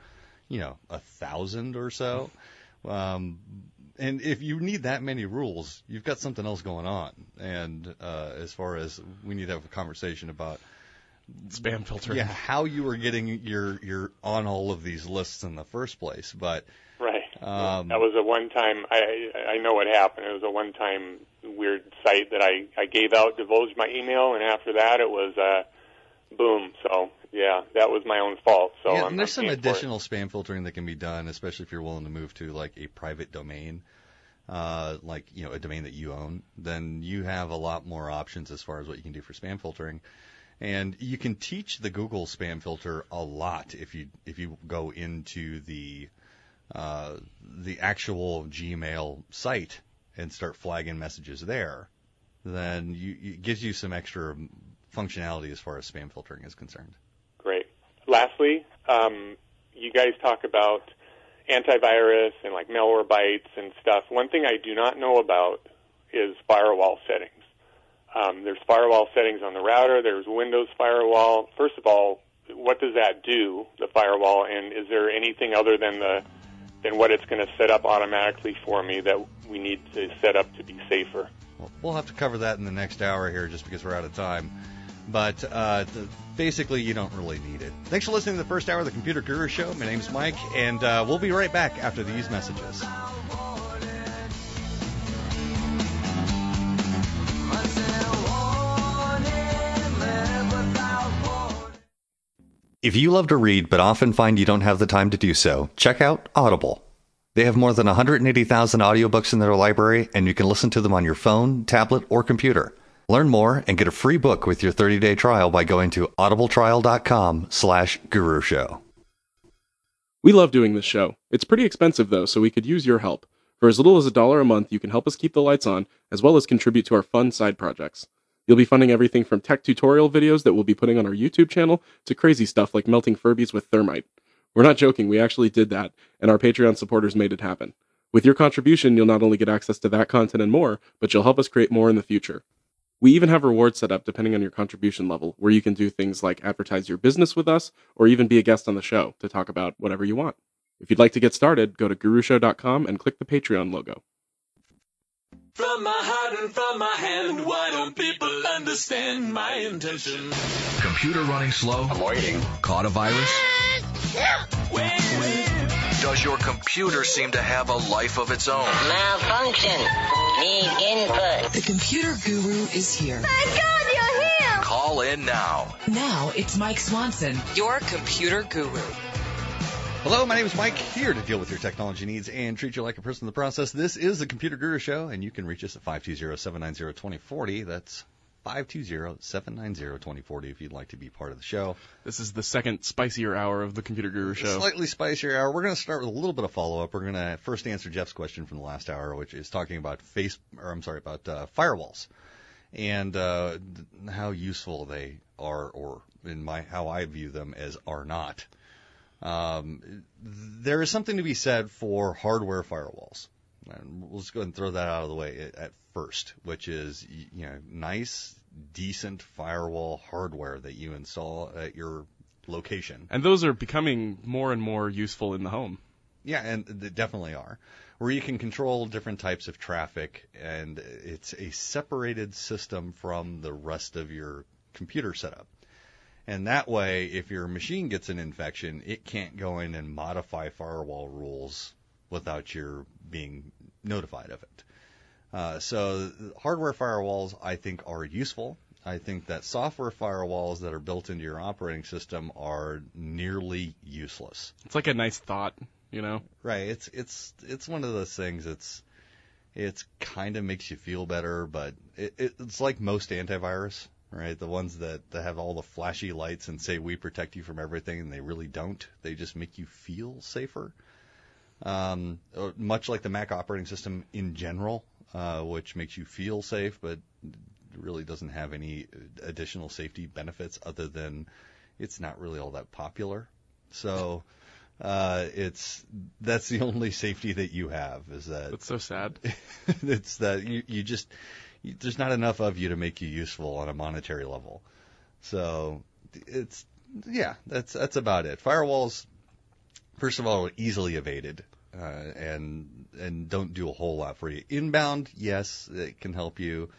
1,000 or so. And if you need that many rules, you've got something else going on. And as far as we need to have a conversation about spam filtering. Yeah, how you were getting your on all of these lists in the first place. But right. That was a one-time, I know what happened. It was a one-time weird site that I gave out, divulged my email, and after that it was boom. So, yeah, that was my own fault. So yeah, and there's some additional spam filtering that can be done, especially if you're willing to move to like a private domain, a domain that you own. Then you have a lot more options as far as what you can do for spam filtering. And you can teach the Google spam filter a lot if you go into the actual Gmail site and start flagging messages there. Then it gives you some extra functionality as far as spam filtering is concerned. Great. Lastly, you guys talk about antivirus and like Malwarebytes and stuff. One thing I do not know about is firewall settings. There's firewall settings on the router. There's Windows firewall. First of all, what does that do, the firewall? And is there anything other than what it's going to set up automatically for me that we need to set up to be safer? Well, we'll have to cover that in the next hour here just because we're out of time. But basically, you don't really need it. Thanks for listening to the first hour of the Computer Guru Show. My name's Mike, and we'll be right back after these messages. If you love to read but often find you don't have the time to do so, check out Audible. They have more than 180,000 audiobooks in their library, and you can listen to them on your phone, tablet, or computer. Learn more and get a free book with your 30-day trial by going to audibletrial.com/Guru Show. We love doing this show. It's pretty expensive, though, so we could use your help. For as little as $1 a month, you can help us keep the lights on, as well as contribute to our fun side projects. You'll be funding everything from tech tutorial videos that we'll be putting on our YouTube channel to crazy stuff like melting Furbies with thermite. We're not joking, we actually did that, and our Patreon supporters made it happen. With your contribution, you'll not only get access to that content and more, but you'll help us create more in the future. We even have rewards set up depending on your contribution level, where you can do things like advertise your business with us, or even be a guest on the show to talk about whatever you want. If you'd like to get started, go to gurushow.com and click the Patreon logo. From my heart and from my hand, why don't people understand my intention? Computer running slow? I'm waiting. Caught a virus? Does your computer seem to have a life of its own? Malfunction. Need input. The Computer Guru is here. Thank God you're here! Call in now. Now it's Mike Swanson, your Computer Guru. Hello, my name is Mike, here to deal with your technology needs and treat you like a person in the process. This is the Computer Guru Show, and you can reach us at 520-790-2040. That's 520-790-2040 if you'd like to be part of the show. This is the second spicier hour of the Computer Guru Show. Slightly spicier hour. We're going to start with a little bit of follow-up. We're going to first answer Jeff's question from the last hour, which is talking about firewalls and how useful they are, or how I view them as are not. There is something to be said for hardware firewalls. And we'll just go ahead and throw that out of the way at first, which is, nice, decent firewall hardware that you install at your location. And those are becoming more and more useful in the home. Yeah, and they definitely are. Where you can control different types of traffic, and it's a separated system from the rest of your computer setup. And that way, if your machine gets an infection, it can't go in and modify firewall rules without your being notified of it. So hardware firewalls, I think, are useful. I think that software firewalls that are built into your operating system are nearly useless. It's like a nice thought, Right. It's one of those things. It's kind of makes you feel better, but it's like most antivirus. Right, the ones that have all the flashy lights and say we protect you from everything, and they really don't. They just make you feel safer. Much like the Mac operating system in general, which makes you feel safe, but really doesn't have any additional safety benefits other than it's not really all that popular. So that's the only safety that you have, is that. That's so sad. It's that you just. There's not enough of you to make you useful on a monetary level. So that's about it. Firewalls, first of all, are easily evaded, and don't do a whole lot for you. Inbound, yes, it can help you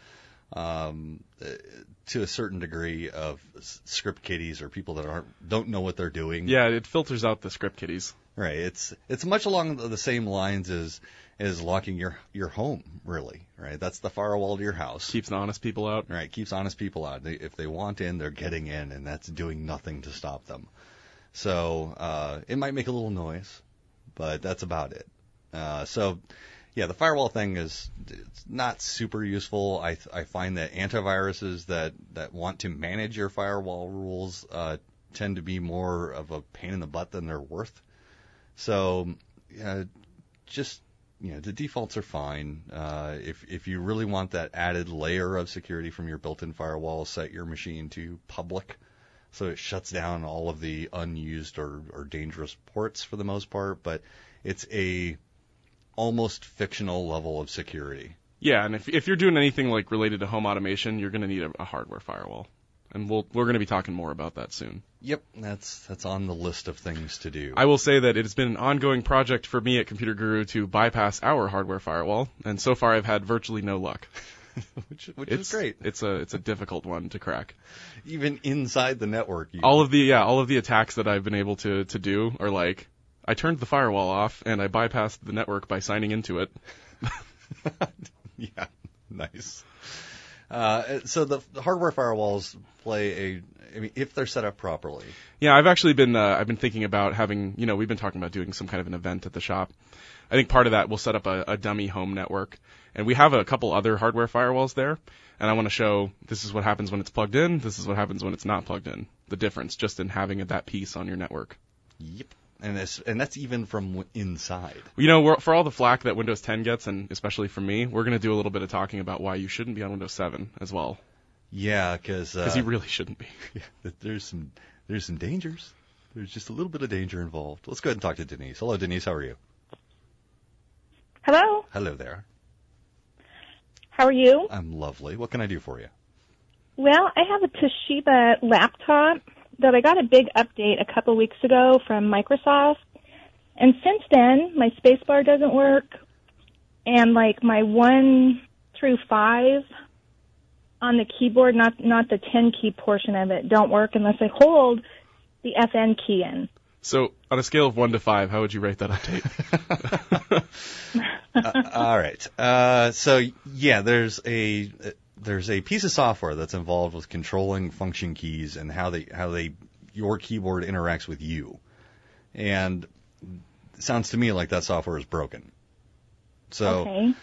to a certain degree of script kiddies or people that don't know what they're doing. Yeah, it filters out the script kiddies. Right. It's much along the same lines as locking your home, really. Right. That's the firewall to your house. Keeps honest people out. Right. Keeps honest people out. If they want in, they're getting in, and that's doing nothing to stop them. So it might make a little noise, but that's about it. So the firewall thing it's not super useful. I find that antiviruses that want to manage your firewall rules tend to be more of a pain in the butt than they're worth. So, the defaults are fine. If you really want that added layer of security from your built-in firewall, set your machine to public, so it shuts down all of the unused or dangerous ports for the most part. But it's a almost fictional level of security. Yeah, and if you're doing anything like related to home automation, you're going to need a hardware firewall. And we're going to be talking more about that soon. Yep, that's on the list of things to do. I will say that it has been an ongoing project for me at Computer Guru to bypass our hardware firewall, and so far I've had virtually no luck. which is great. It's a difficult one to crack. Even inside the network. All of the attacks that I've been able to do are like, I turned the firewall off and I bypassed the network by signing into it. Yeah, nice. So the hardware firewalls if they're set up properly. Yeah, I've actually been thinking about having, we've been talking about doing some kind of an event at the shop. I think part of that we'll set up a dummy home network, And we have a couple other hardware firewalls there, and I want to show this is what happens when it's plugged in, this is what happens when it's not plugged in. The difference just in having that piece on your network. Yep. And that's even from inside. You know, for all the flack that Windows 10 gets, and especially from me, we're going to do a little bit of talking about why you shouldn't be on Windows 7 as well. Yeah, because you really shouldn't be. Yeah, there's some dangers. There's just a little bit of danger involved. Let's go ahead and talk to Denise. Hello, Denise. How are you? Hello. Hello there. How are you? I'm lovely. What can I do for you? Well, I have a Toshiba laptop that I got a big update a couple weeks ago from Microsoft. And since then, my spacebar doesn't work. And like my 1 through 5 on the keyboard, not the 10 key portion of it, don't work unless I hold the FN key in. So on a scale of 1 to 5, how would you rate that update? All right. So yeah, there's a piece of software that's involved with controlling function keys and how your keyboard interacts with you. And it sounds to me like that software is broken. So, okay.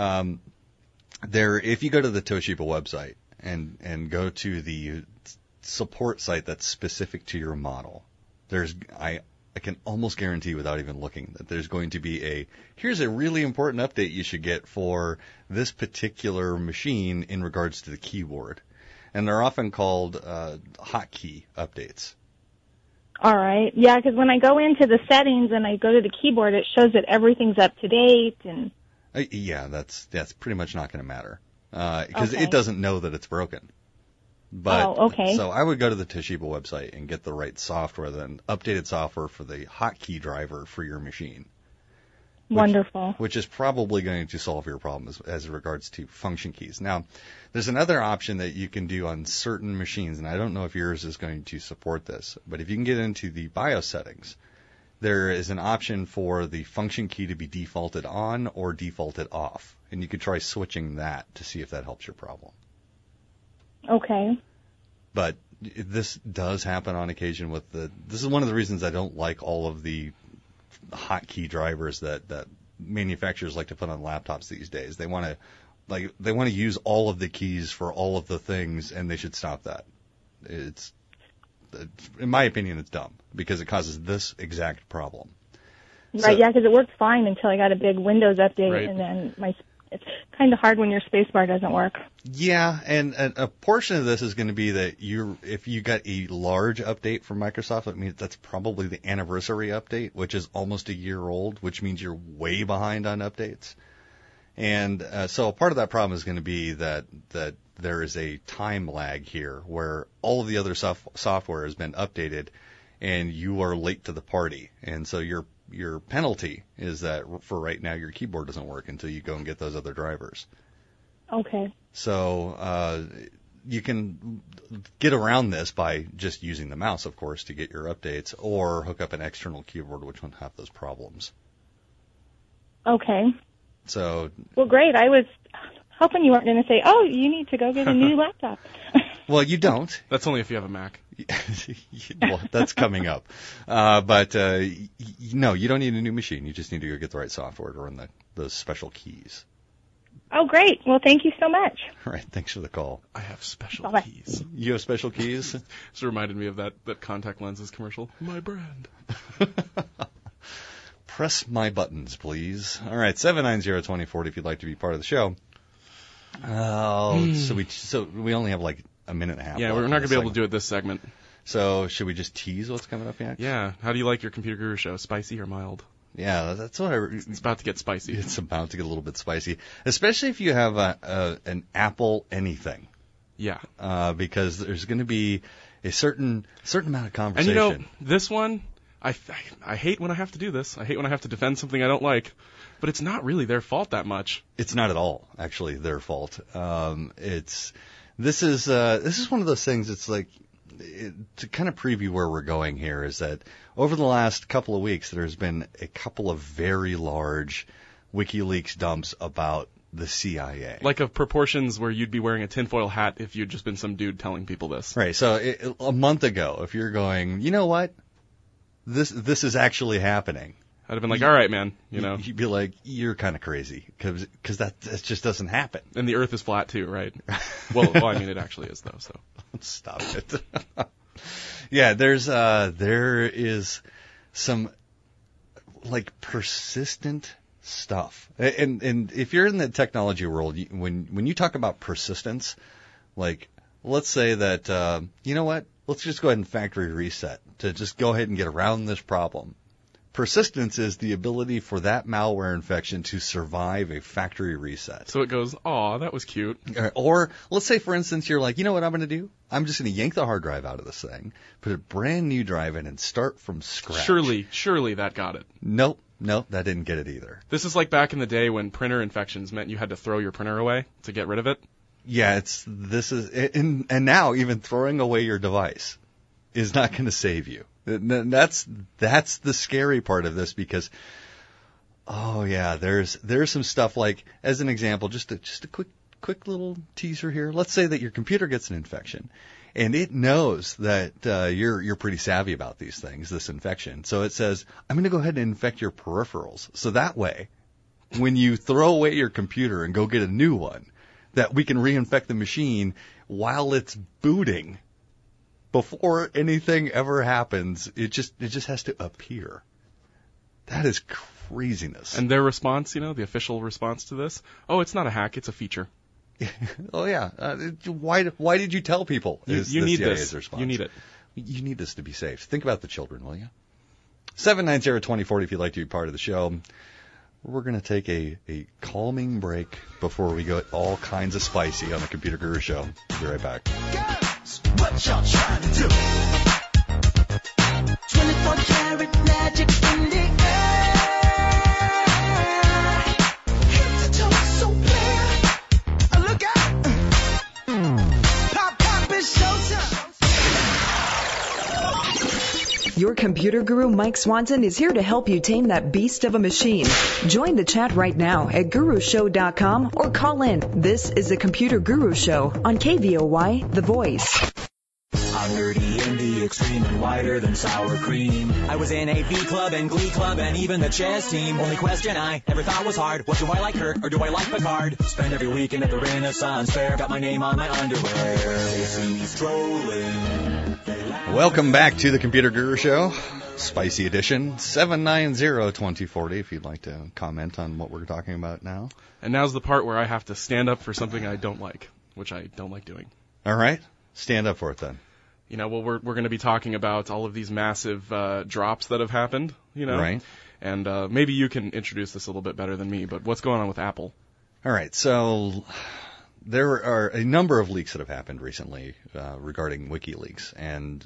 If you go to the Toshiba website and go to the support site that's specific to your model, I can almost guarantee without even looking that there's going to be here's a really important update you should get for this particular machine in regards to the keyboard. And they're often called hotkey updates. All right. Yeah, because when I go into the settings and I go to the keyboard, it shows that everything's up to date. And yeah, that's pretty much not going to matter because it doesn't know that it's broken. But, okay. So I would go to the Toshiba website and get the right software, then updated software for the hotkey driver for your machine. Wonderful. Which is probably going to solve your problem as regards to function keys. Now, there's another option that you can do on certain machines, and I don't know if yours is going to support this, but if you can get into the BIOS settings, there is an option for the function key to be defaulted on or defaulted off, and you could try switching that to see if that helps your problem. Okay. But this does happen on occasion with this is one of the reasons I don't like all of the hotkey drivers that manufacturers like to put on laptops these days. They want to use all of the keys for all of the things, and they should stop that. It's, in my opinion, it's dumb because it causes this exact problem. Right, yeah, because it worked fine until I got a big Windows update, and then it's kind of hard when your spacebar doesn't work. Yeah, and a portion of this is going to be that if you got a large update from Microsoft, that means that's probably the anniversary update, which is almost a year old, which means you're way behind on updates. And so part of that problem is going to be that there is a time lag here where all of the other software has been updated and you are late to the party. And so your penalty is that for right now your keyboard doesn't work until you go and get those other drivers. Okay. So you can get around this by just using the mouse, of course, to get your updates, or hook up an external keyboard, which won't have those problems. Okay. So. Well, great. I was hoping you weren't going to say, "Oh, you need to go get a new laptop." Well, you don't. That's only if you have a Mac. Well, that's coming up. But no, you don't need a new machine. You just need to go get the right software to run those special keys. Oh, great. Well, thank you so much. All right. Thanks for the call. I have special Bye-bye. keys. You have special keys? It's reminded me of that contact lenses commercial. My brand. Press my buttons, please. All right. 790-2040 if you'd like to be part of the show. So we only have like a minute and a half. Yeah, we're not going to be able to do it this segment. So should we just tease what's coming up next? Yeah. How do you like your Computer Guru show? Spicy or mild? Yeah, that's what It's about to get spicy. It's about to get a little bit spicy, especially if you have an Apple anything. Yeah. Because there's going to be a certain amount of conversation. And this one, I hate when I have to do this. I hate when I have to defend something I don't like. But it's not really their fault that much. It's not at all, actually, their fault. This is one of those things. It's like to kind of preview where we're going here is that over the last couple of weeks, there's been a couple of very large WikiLeaks dumps about the CIA. Like of proportions where you'd be wearing a tinfoil hat if you'd just been some dude telling people this. Right. So a month ago, if you're going, you know what? This is actually happening. I'd have been like, all right, man, you know. You'd be like, you're kind of crazy, because that just doesn't happen. And the Earth is flat too, right? Well, I mean, it actually is though. So stop it. Yeah, there is some like persistent stuff, and if you're in the technology world, when you talk about persistence, like let's say that you know what, let's just go ahead and factory reset to just go ahead and get around this problem. Persistence is the ability for that malware infection to survive a factory reset. So it goes, aw, that was cute. Or let's say, for instance, you're like, you know what I'm going to do? I'm just going to yank the hard drive out of this thing, put a brand new drive in, and start from scratch. Surely that got it. Nope, that didn't get it either. This is like back in the day when printer infections meant you had to throw your printer away to get rid of it. Yeah, and now even throwing away your device is not going to save you. That's the scary part of this, because oh yeah, there's some stuff like, as an example, just a quick little teaser here. Let's say that your computer gets an infection, and it knows that you're pretty savvy about these things, this infection. So it says, I'm going to go ahead and infect your peripherals. So that way, when you throw away your computer and go get a new one, that we can reinfect the machine while it's booting. Before anything ever happens, it just has to appear. That is craziness. And their response, the official response to this, oh, it's not a hack, it's a feature. Oh yeah. Why did you tell people? You need this. Response. You need it. You need this to be safe. Think about the children, will you? 790-2040 if you'd like to be part of the show. We're going to take a calming break before we go all kinds of spicy on the Computer Guru Show. Be right back. What y'all trying to do? 24 karat magic in the air. Hit the toe so clear. Look out. Pop, it's showtime. Your computer guru, Mike Swanson, is here to help you tame that beast of a machine. Join the chat right now at gurushow.com or call in. This is the Computer Guru Show on KVOY, The Voice. I'm nerdy in the extreme and whiter than sour cream. I was in AV club and glee club and even the chess team. Only question I ever thought was hard, what do I like, Kirk or do I like Picard? Spend every weekend at the Renaissance Fair, got my name on my underwear. They see me strolling. Welcome back to the Computer Guru Show, Spicy Edition, 790-2040 if you'd like to comment on what we're talking about now. And now's the part where I have to stand up for something I don't like, which I don't like doing. All right, stand up for it then. We're going to be talking about all of these massive drops that have happened, Right. And maybe you can introduce this a little bit better than me, but what's going on with Apple? All right, so there are a number of leaks that have happened recently regarding WikiLeaks, and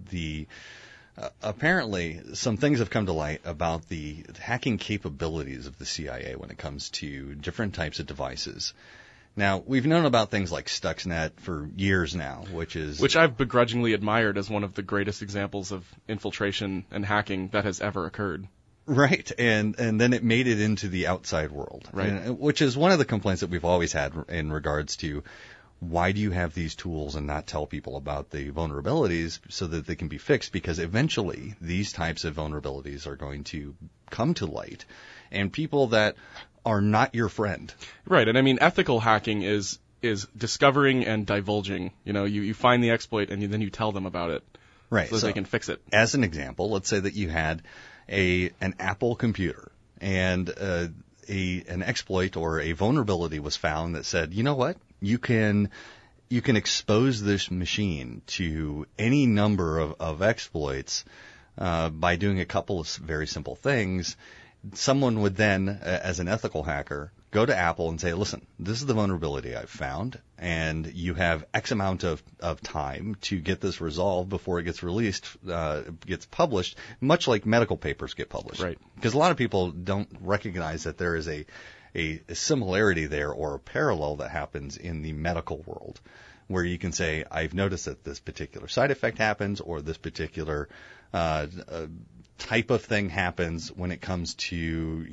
apparently some things have come to light about the hacking capabilities of the CIA when it comes to different types of devices. Now, we've known about things like Stuxnet for years now, which I've begrudgingly admired as one of the greatest examples of infiltration and hacking that has ever occurred. Right, and then it made it into the outside world, right? Which is one of the complaints that we've always had in regards to why do you have these tools and not tell people about the vulnerabilities so that they can be fixed, because eventually these types of vulnerabilities are going to come to light, and people that are not your friend. Right, and I mean, ethical hacking is discovering and divulging. You find the exploit and then you tell them about it, right? So they can fix it. As an example, let's say that you had an Apple computer and an exploit or a vulnerability was found that said, you know what, you can expose this machine to any number of exploits by doing a couple of very simple things. Someone would then, as an ethical hacker, go to Apple and say, listen, this is the vulnerability I've found, and you have X amount of time to get this resolved before it gets released, gets published, much like medical papers get published. Right. Because a lot of people don't recognize that there is a similarity there or a parallel that happens in the medical world, where you can say, I've noticed that this particular side effect happens, or this particular type of thing happens when it comes to,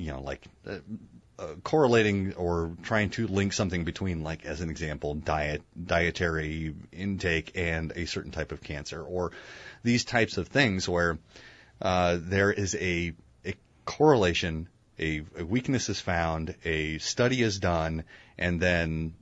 correlating or trying to link something between, like, as an example, dietary intake and a certain type of cancer, or these types of things where there is a correlation, a weakness is found, a study is done, and then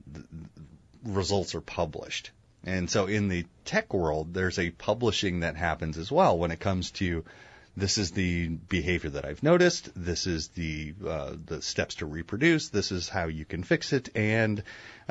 results are published. And so in the tech world, there's a publishing that happens as well when it comes to this is the behavior that I've noticed, this is the steps to reproduce, this is how you can fix it, and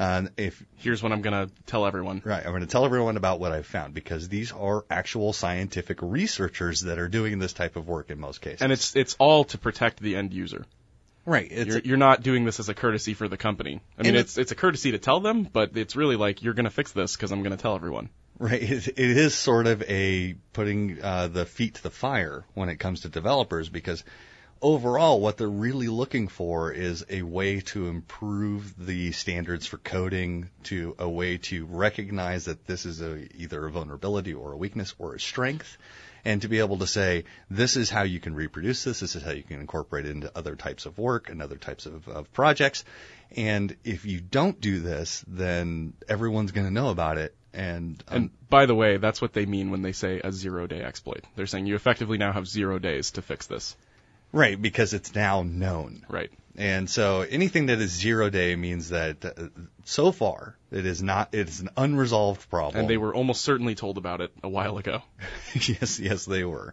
here's what I'm going to tell everyone. Right, I'm going to tell everyone about what I've found, because these are actual scientific researchers that are doing this type of work in most cases. And it's all to protect the end user. Right. You're not doing this as a courtesy for the company. I mean, it's a courtesy to tell them, but it's really like, you're going to fix this because I'm going to tell everyone. Right. It is sort of a putting the feet to the fire when it comes to developers, because overall what they're really looking for is a way to improve the standards for coding, to a way to recognize that this is either a vulnerability or a weakness or a strength, and to be able to say, this is how you can reproduce this is how you can incorporate it into other types of work and other types of projects. And if you don't do this, then everyone's going to know about it. And by the way, that's what they mean when they say a 0-day exploit. They're saying you effectively now have 0 days to fix this. Right, because it's now known. Right. And so anything that is 0-day means that so far it is an unresolved problem. And they were almost certainly told about it a while ago. Yes, they were.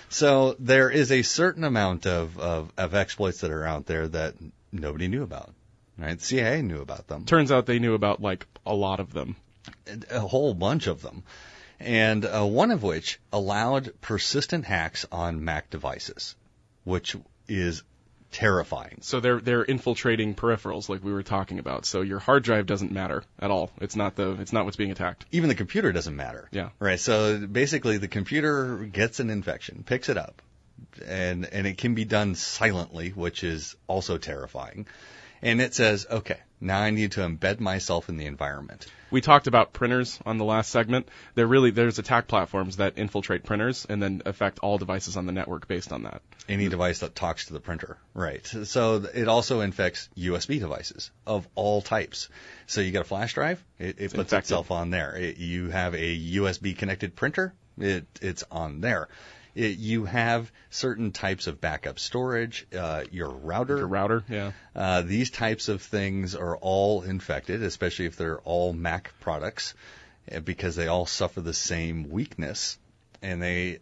So there is a certain amount of exploits that are out there that nobody knew about. Right? The CIA knew about them. Turns out they knew about like a lot of them. A whole bunch of them. And one of which allowed persistent hacks on Mac devices, which is terrifying. So they're infiltrating peripherals like we were talking about. So your hard drive doesn't matter at all. It's not what's being attacked. Even the computer doesn't matter. Yeah. Right. So basically the computer gets an infection, picks it up, and it can be done silently, which is also terrifying. And it says, okay, now I need to embed myself in the environment. We talked about printers on the last segment. There's attack platforms that infiltrate printers and then affect all devices on the network based on that. Any device that talks to the printer. Right. So it also infects USB devices of all types. So you got a flash drive, it puts infected. itself on there. You have a USB connected printer, it's on there. You have certain types of backup storage, your router. Yeah. These types of things are all infected, especially if they're all Mac products, because they all suffer the same weakness. And they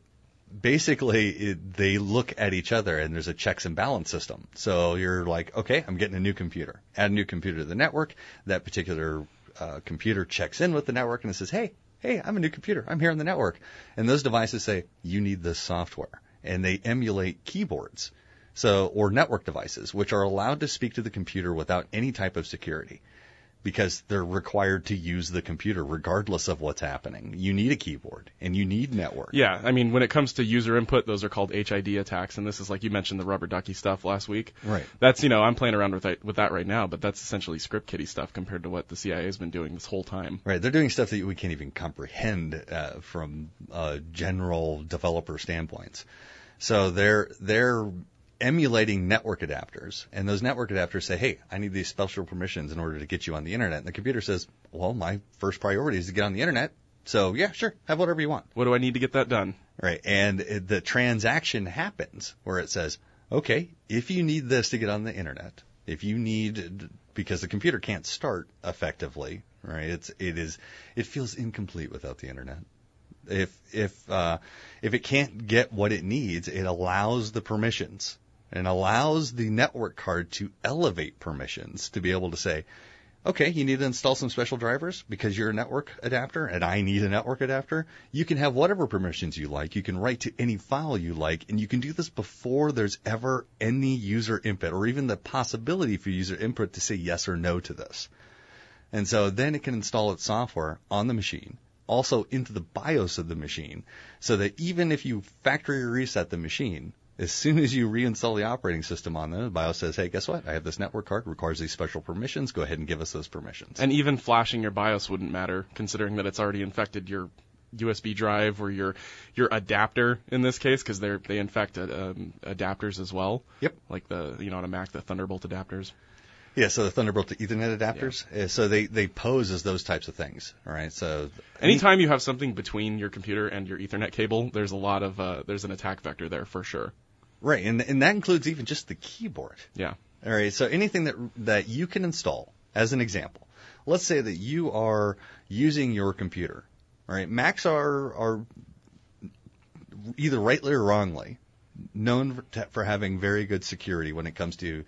look at each other, and there's a checks and balance system. So you're like, okay, I'm getting a new computer. Add a new computer to the network. That particular computer checks in with the network, and it says, hey, I'm a new computer. I'm here on the network. And those devices say, you need this software. And they emulate keyboards, or network devices, which are allowed to speak to the computer without any type of security, because they're required to use the computer regardless of what's happening. You need a keyboard, and you need network. Yeah, I mean, when it comes to user input, those are called HID attacks, and this is like you mentioned the rubber ducky stuff last week. Right. That's, I'm playing around with that right now, but that's essentially script kiddie stuff compared to what the CIA has been doing this whole time. Right, they're doing stuff that we can't even comprehend from general developer standpoints. So they're emulating network adapters, and those network adapters say, hey, I need these special permissions in order to get you on the internet. And the computer says, well, my first priority is to get on the internet. So yeah, sure, have whatever you want. What do I need to get that done? Right. And the transaction happens where it says, okay, if you need this to get on the internet, because the computer can't start effectively, right? It feels incomplete without the internet. If it can't get what it needs, it allows the permissions and allows the network card to elevate permissions to be able to say, okay, you need to install some special drivers because you're a network adapter and I need a network adapter. You can have whatever permissions you like. You can write to any file you like, and you can do this before there's ever any user input or even the possibility for user input to say yes or no to this. And so then it can install its software on the machine, also into the BIOS of the machine, so that even if you factory reset the machine, as soon as you reinstall the operating system on them, the BIOS says, hey, guess what? I have this network card, requires these special permissions. Go ahead and give us those permissions. And even flashing your BIOS wouldn't matter, considering that it's already infected your USB drive or your adapter in this case, because they infect adapters as well. Yep. Like on a Mac, the Thunderbolt adapters. Yeah, so the Thunderbolt to Ethernet adapters. Yeah. So they pose as those types of things. All right. So anytime you have something between your computer and your Ethernet cable, there's a lot of there's an attack vector there for sure. Right, and that includes even just the keyboard. Yeah. All right, so anything that you can install, as an example, let's say that you are using your computer. All right, Macs are either rightly or wrongly known for having very good security when it comes to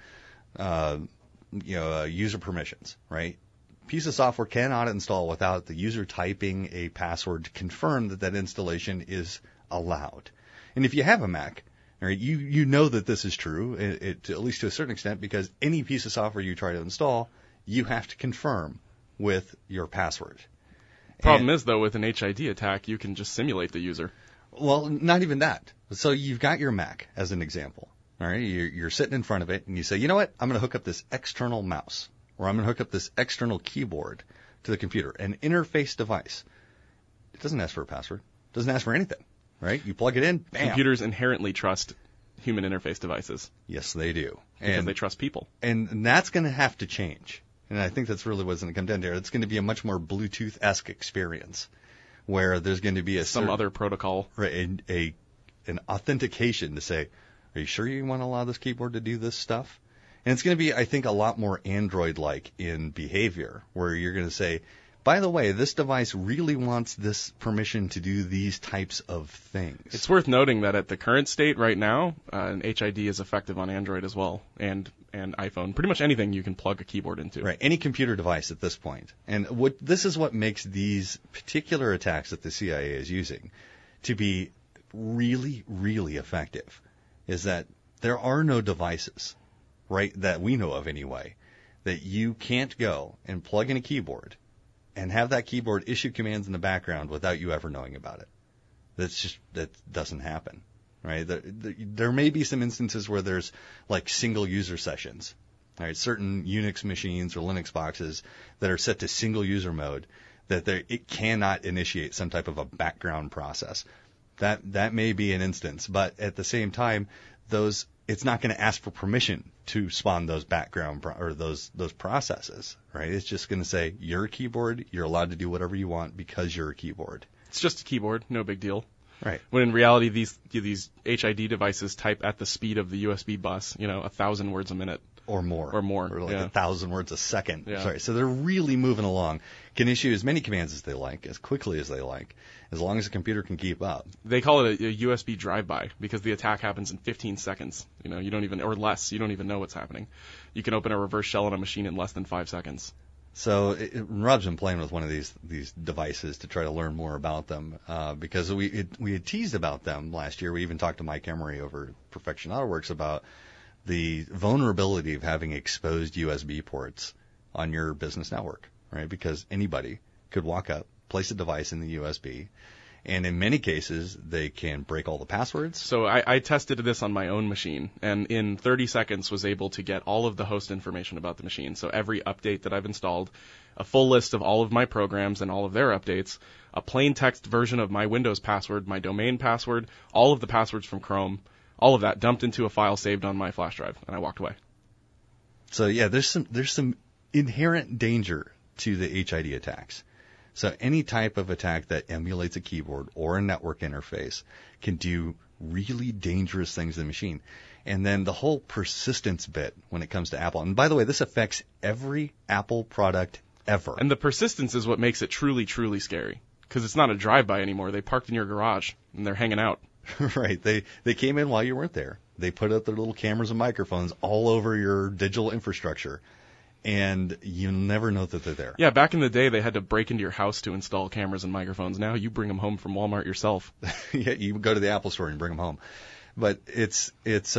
user permissions. Right, piece of software cannot install without the user typing a password to confirm that installation is allowed. And if you have a Mac, all right, you know that this is true, at least to a certain extent, because any piece of software you try to install, you have to confirm with your password. Problem is, though, with an HID attack, you can just simulate the user. Well, not even that. So you've got your Mac as an example. All right, you're sitting in front of it, and you say, you know what? I'm going to hook up this external mouse, or I'm going to hook up this external keyboard to the computer, an interface device. It doesn't ask for a password. It doesn't ask for anything. Right? You plug it in, bam. Computers inherently trust human interface devices. Yes, they do. Because they trust people. And that's going to have to change. And I think that's really what's going to come down to. It's going to be a much more Bluetooth-esque experience where there's going to be some other protocol. Right, an authentication to say, are you sure you want to allow this keyboard to do this stuff? And it's going to be, I think, a lot more Android-like in behavior, where you're going to say, by the way, this device really wants this permission to do these types of things. It's worth noting that at the current state right now, an HID is effective on Android as well, and iPhone. Pretty much anything you can plug a keyboard into. Right, any computer device at this point. And this is what makes these particular attacks that the CIA is using to be really, really effective, is that there are no devices, right, that we know of anyway, that you can't go and plug in a keyboard and have that keyboard issue commands in the background without you ever knowing about it. That doesn't happen, right? There may be some instances where there's like single user sessions, right? Certain Unix machines or Linux boxes that are set to single user mode that it cannot initiate some type of a background process. That may be an instance, but at the same time, it's not going to ask for permission to spawn those background or those processes, right? It's just going to say, you're a keyboard, you're allowed to do whatever you want because you're a keyboard. It's just a keyboard, no big deal. Right. When in reality, these HID devices type at the speed of the USB bus, 1,000 words a minute. Or more. Or like 1,000 words a second. Yeah. Sorry. So they're really moving along. Can issue as many commands as they like, as quickly as they like, as long as the computer can keep up. They call it a USB drive-by because the attack happens in 15 seconds. You don't even, or less, you don't even know what's happening. You can open a reverse shell on a machine in less than 5 seconds. So Rob's been playing with one of these devices to try to learn more about them because we had teased about them last year. We even talked to Mike Emery over at Perfection AutoWorks about the vulnerability of having exposed USB ports on your business network, right? Because anybody could walk up, place a device in the USB, and in many cases, they can break all the passwords. So I tested this on my own machine, and in 30 seconds was able to get all of the host information about the machine. So every update that I've installed, a full list of all of my programs and all of their updates, a plain text version of my Windows password, my domain password, all of the passwords from Chrome, all of that dumped into a file saved on my flash drive, and I walked away. So yeah, there's some inherent danger to the HID attacks. So any type of attack that emulates a keyboard or a network interface can do really dangerous things to the machine. And then the whole persistence bit when it comes to Apple. And by the way, this affects every Apple product ever. And the persistence is what makes it truly, truly scary. Because it's not a drive-by anymore. They parked in your garage, and they're hanging out. Right. They came in while you weren't there. They put up their little cameras and microphones all over your digital infrastructure. And you never know that they're there. Yeah, back in the day, they had to break into your house to install cameras and microphones. Now you bring them home from Walmart yourself. Yeah, you go to the Apple store and bring them home. But it's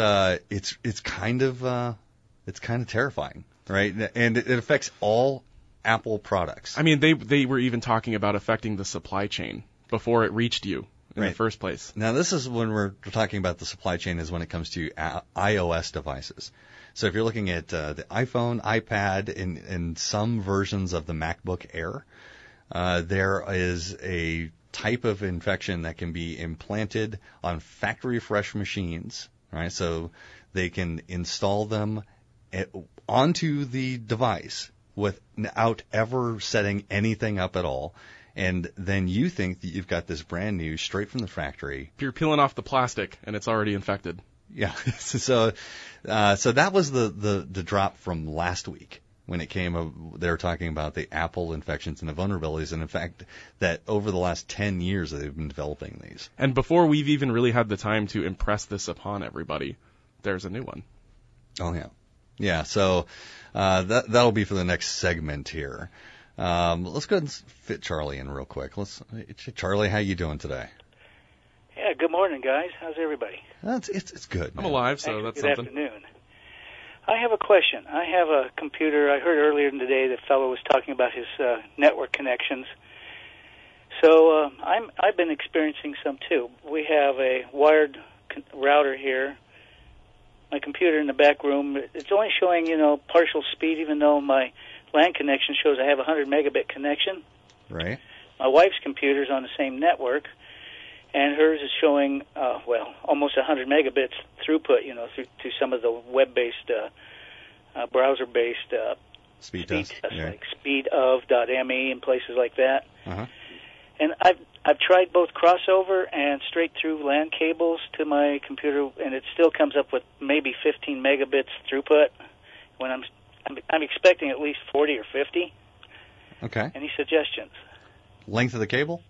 kind of terrifying, right? And it affects all Apple products. I mean, they were even talking about affecting the supply chain before it reached you in the first place. Now, this is when we're talking about the supply chain is when it comes to iOS devices. So if you're looking at the iPhone, iPad, and some versions of the MacBook Air, there is a type of infection that can be implanted on factory fresh machines, right? So they can install them onto the device without ever setting anything up at all. And then you think that you've got this brand new, straight from the factory. You're peeling off the plastic, and it's already infected. Yeah. So that was the drop from last week when it came. They were talking about the Apple infections and the vulnerabilities, and in fact, that over the last 10 years they've been developing these. And before we've even really had the time to impress this upon everybody, there's a new one. Oh yeah, yeah. So that'll be for the next segment here. Let's go ahead and fit Charlie in real quick. Charlie, how you doing today? Yeah, good morning, guys. How's everybody? It's good. I'm alive, so that's something. Good afternoon. I have a question. I have a computer. I heard earlier today the fellow was talking about his network connections. So I've been experiencing some too. We have a wired router here. My computer in the back room. It's only showing, partial speed, even though my LAN connection shows I have a 100 megabit connection. Right. My wife's computer's on the same network, and hers is showing, almost 100 megabits throughput, through some of the web-based, browser-based speed tests, like speedof.me and places like that. Uh-huh. And I've tried both crossover and straight-through LAN cables to my computer, and it still comes up with maybe 15 megabits throughput when I'm expecting at least 40 or 50. Okay. Any suggestions? Length of the cable?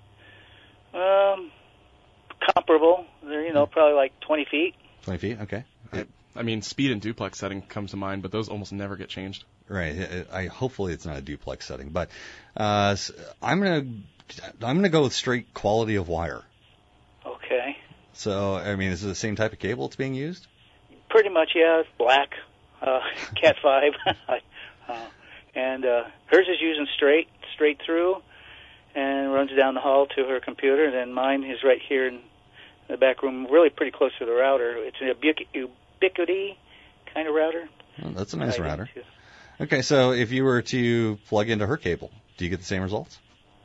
Comparable. They're, probably like 20 feet. 20 feet, okay. I mean, speed and duplex setting comes to mind, but those almost never get changed. Right. Hopefully it's not a duplex setting, but I'm gonna go with straight quality of wire. Okay. So, I mean, is it the same type of cable it's being used? Pretty much, yeah. It's black, Cat 5, and hers is using straight through, and runs down the hall to her computer. And then mine is right here in the back room, really pretty close to the router. It's an Ubiquiti kind of router. Oh, that's a nice router. Okay, so if you were to plug into her cable, do you get the same results?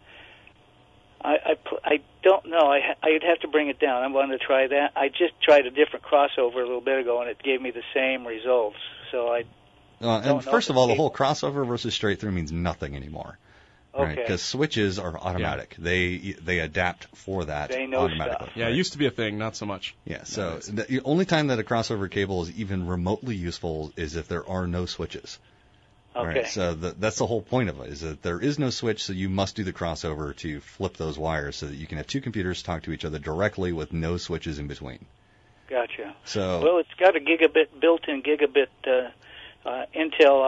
I don't know. I'd have to bring it down. I'm going to try that. I just tried a different crossover a little bit ago, and it gave me the same results. So and first of all, the whole crossover versus straight through means nothing anymore. Okay. Right? Because switches are automatic. Yeah. They adapt for that they know automatically. Stuff. Yeah, right? It used to be a thing, not so much. Yeah, so the only time that a crossover cable is even remotely useful is if there are no switches. Okay. Right, so that's the whole point of it, is that there is no switch, so you must do the crossover to flip those wires so that you can have two computers talk to each other directly with no switches in between. Gotcha. So, well, it's got a built-in gigabit Intel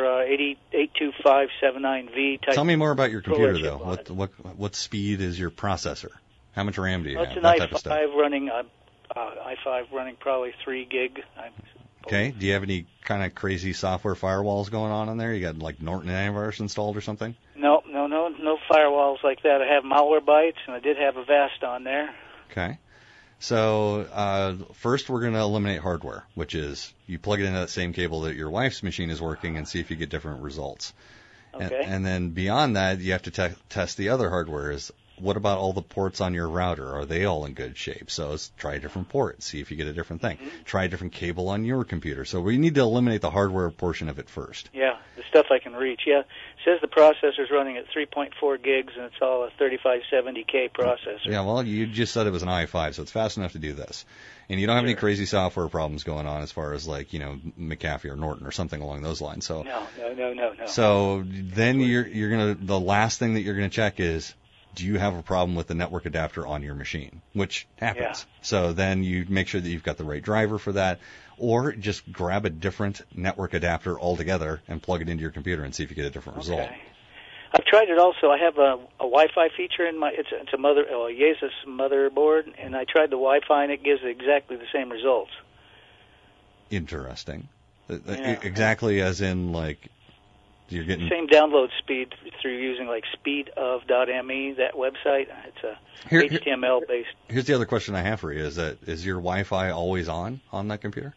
R82579V type. Tell me more about your computer, though. What speed is your processor? How much RAM do you have? It's an that type of stuff. i5 running, i5 running probably 3 gig. Okay. Do you have any kind of crazy software firewalls going on in there? You got like Norton Antivirus installed or something? No firewalls like that. I have Malwarebytes, and I did have Avast on there. Okay. So first we're going to eliminate hardware, which is you plug it into that same cable that your wife's machine is working and see if you get different results. Okay. And then beyond that, you have to test the other hardware. Is what about all the ports on your router? Are they all in good shape? So let's try a different port, see if you get a different thing. Mm-hmm. Try a different cable on your computer. So we need to eliminate the hardware portion of it first. Yeah, the stuff I can reach. Yeah, it says the processor's running at 3.4 gigs, and it's all a 3570K processor. Yeah, well, you just said it was an i5, so it's fast enough to do this. And you don't have any crazy software problems going on as far as like, McAfee or Norton or something along those lines. So No. So then you're gonna the last thing that you're gonna check is, do you have a problem with the network adapter on your machine? Which happens. Yeah. So then you make sure that you've got the right driver for that, or just grab a different network adapter altogether and plug it into your computer and see if you get a different result. I've tried it also. I have a Wi-Fi feature in my. It's a Asus motherboard, and I tried the Wi-Fi, and it gives exactly the same results. Interesting. Yeah. Exactly as in like. You're getting same download speed through using like speedof.me, that website. It's a HTML based. Here's the other question I have for you: is your Wi-Fi always on that computer?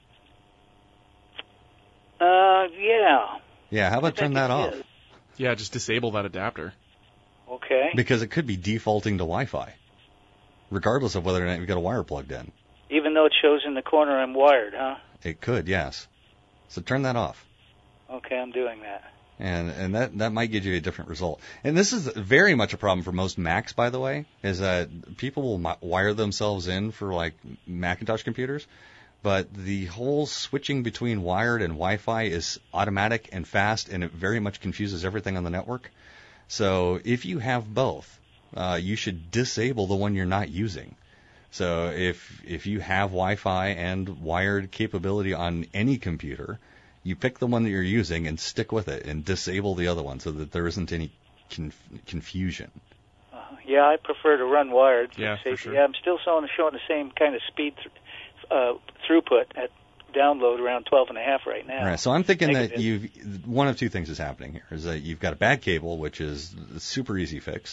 Yeah. Yeah. How about turn that off? Yeah, just disable that adapter. Okay. Because it could be defaulting to Wi-Fi, regardless of whether or not you've got a wire plugged in. Even though it shows in the corner I'm wired, huh? It could, yes. So turn that off. Okay, I'm doing that. And that might give you a different result. And this is very much a problem for most Macs, by the way, is that people will wire themselves in for like Macintosh computers, but the whole switching between wired and Wi-Fi is automatic and fast, and it very much confuses everything on the network. So if you have both, you should disable the one you're not using. So if you have Wi-Fi and wired capability on any computer, you pick the one that you're using and stick with it and disable the other one so that there isn't any confusion. Yeah, I prefer to run wired. Yeah, for sure. Yeah, I'm still showing the same kind of speed throughput at download around 12.5 right now. Right. So I'm thinking that one of two things is happening here. Is that you've got a bad cable, which is a super easy fix,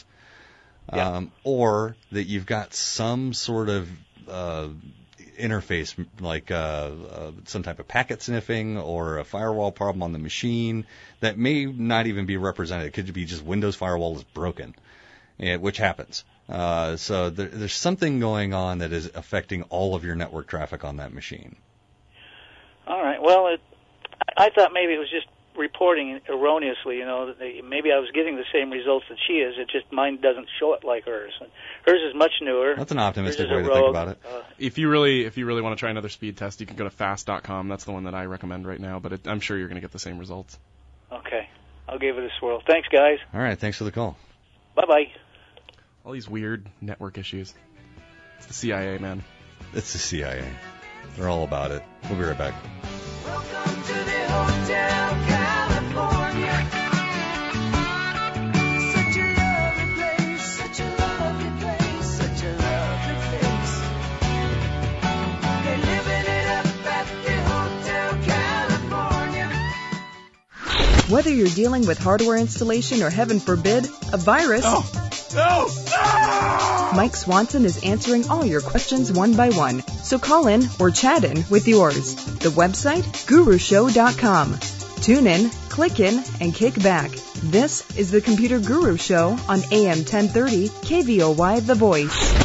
or that you've got some sort of interface, like some type of packet sniffing or a firewall problem on the machine that may not even be represented. It could be just Windows firewall is broken, which happens. So there's something going on that is affecting all of your network traffic on that machine. All right. Well, I thought maybe it was just reporting erroneously. That maybe I was getting the same results that she is. It just mine doesn't show it like hers. And hers is much newer. That's an optimistic way to think about it. If you really want to try another speed test, you can go to fast.com. That's the one that I recommend right now. But I'm sure you're going to get the same results. Okay. I'll give it a swirl. Thanks, guys. All right. Thanks for the call. Bye-bye. All these weird network issues. It's the CIA, man. It's the CIA. They're all about it. We'll be right back. Welcome to the Hotel California. Such a lovely place, such a lovely place, such a lovely place. They're living it up at the Hotel California. Whether you're dealing with hardware installation or, heaven forbid, a virus, No! Mike Swanson is answering all your questions one by one. So call in or chat in with yours. The website, gurushow.com. Tune in, click in, and kick back. This is the Computer Guru Show on AM 1030 KVOY The Voice.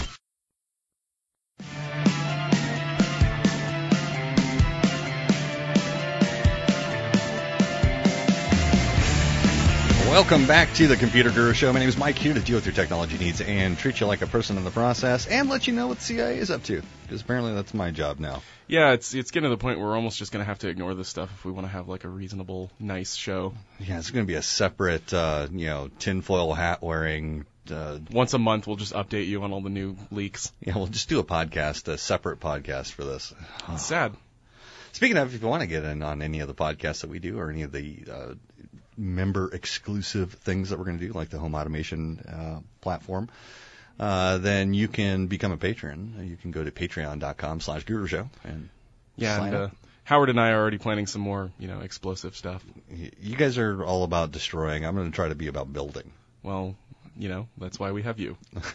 Welcome back to the Computer Guru Show. My name is Mike, here to deal with your technology needs and treat you like a person in the process and let you know what the CIA is up to, because apparently that's my job now. Yeah, it's getting to the point where we're almost just going to have to ignore this stuff if we want to have like a reasonable, nice show. Yeah, it's going to be a separate, tinfoil hat wearing. Once a month, we'll just update you on all the new leaks. Yeah, we'll just do a separate podcast for this. It's sad. Speaking of, if you want to get in on any of the podcasts that we do or any of the member-exclusive things that we're going to do, like the home automation platform, then you can become a patron. You can go to patreon.com/gurushow and sign up. Howard and I are already planning some more, explosive stuff. You guys are all about destroying. I'm going to try to be about building. Well, that's why we have you.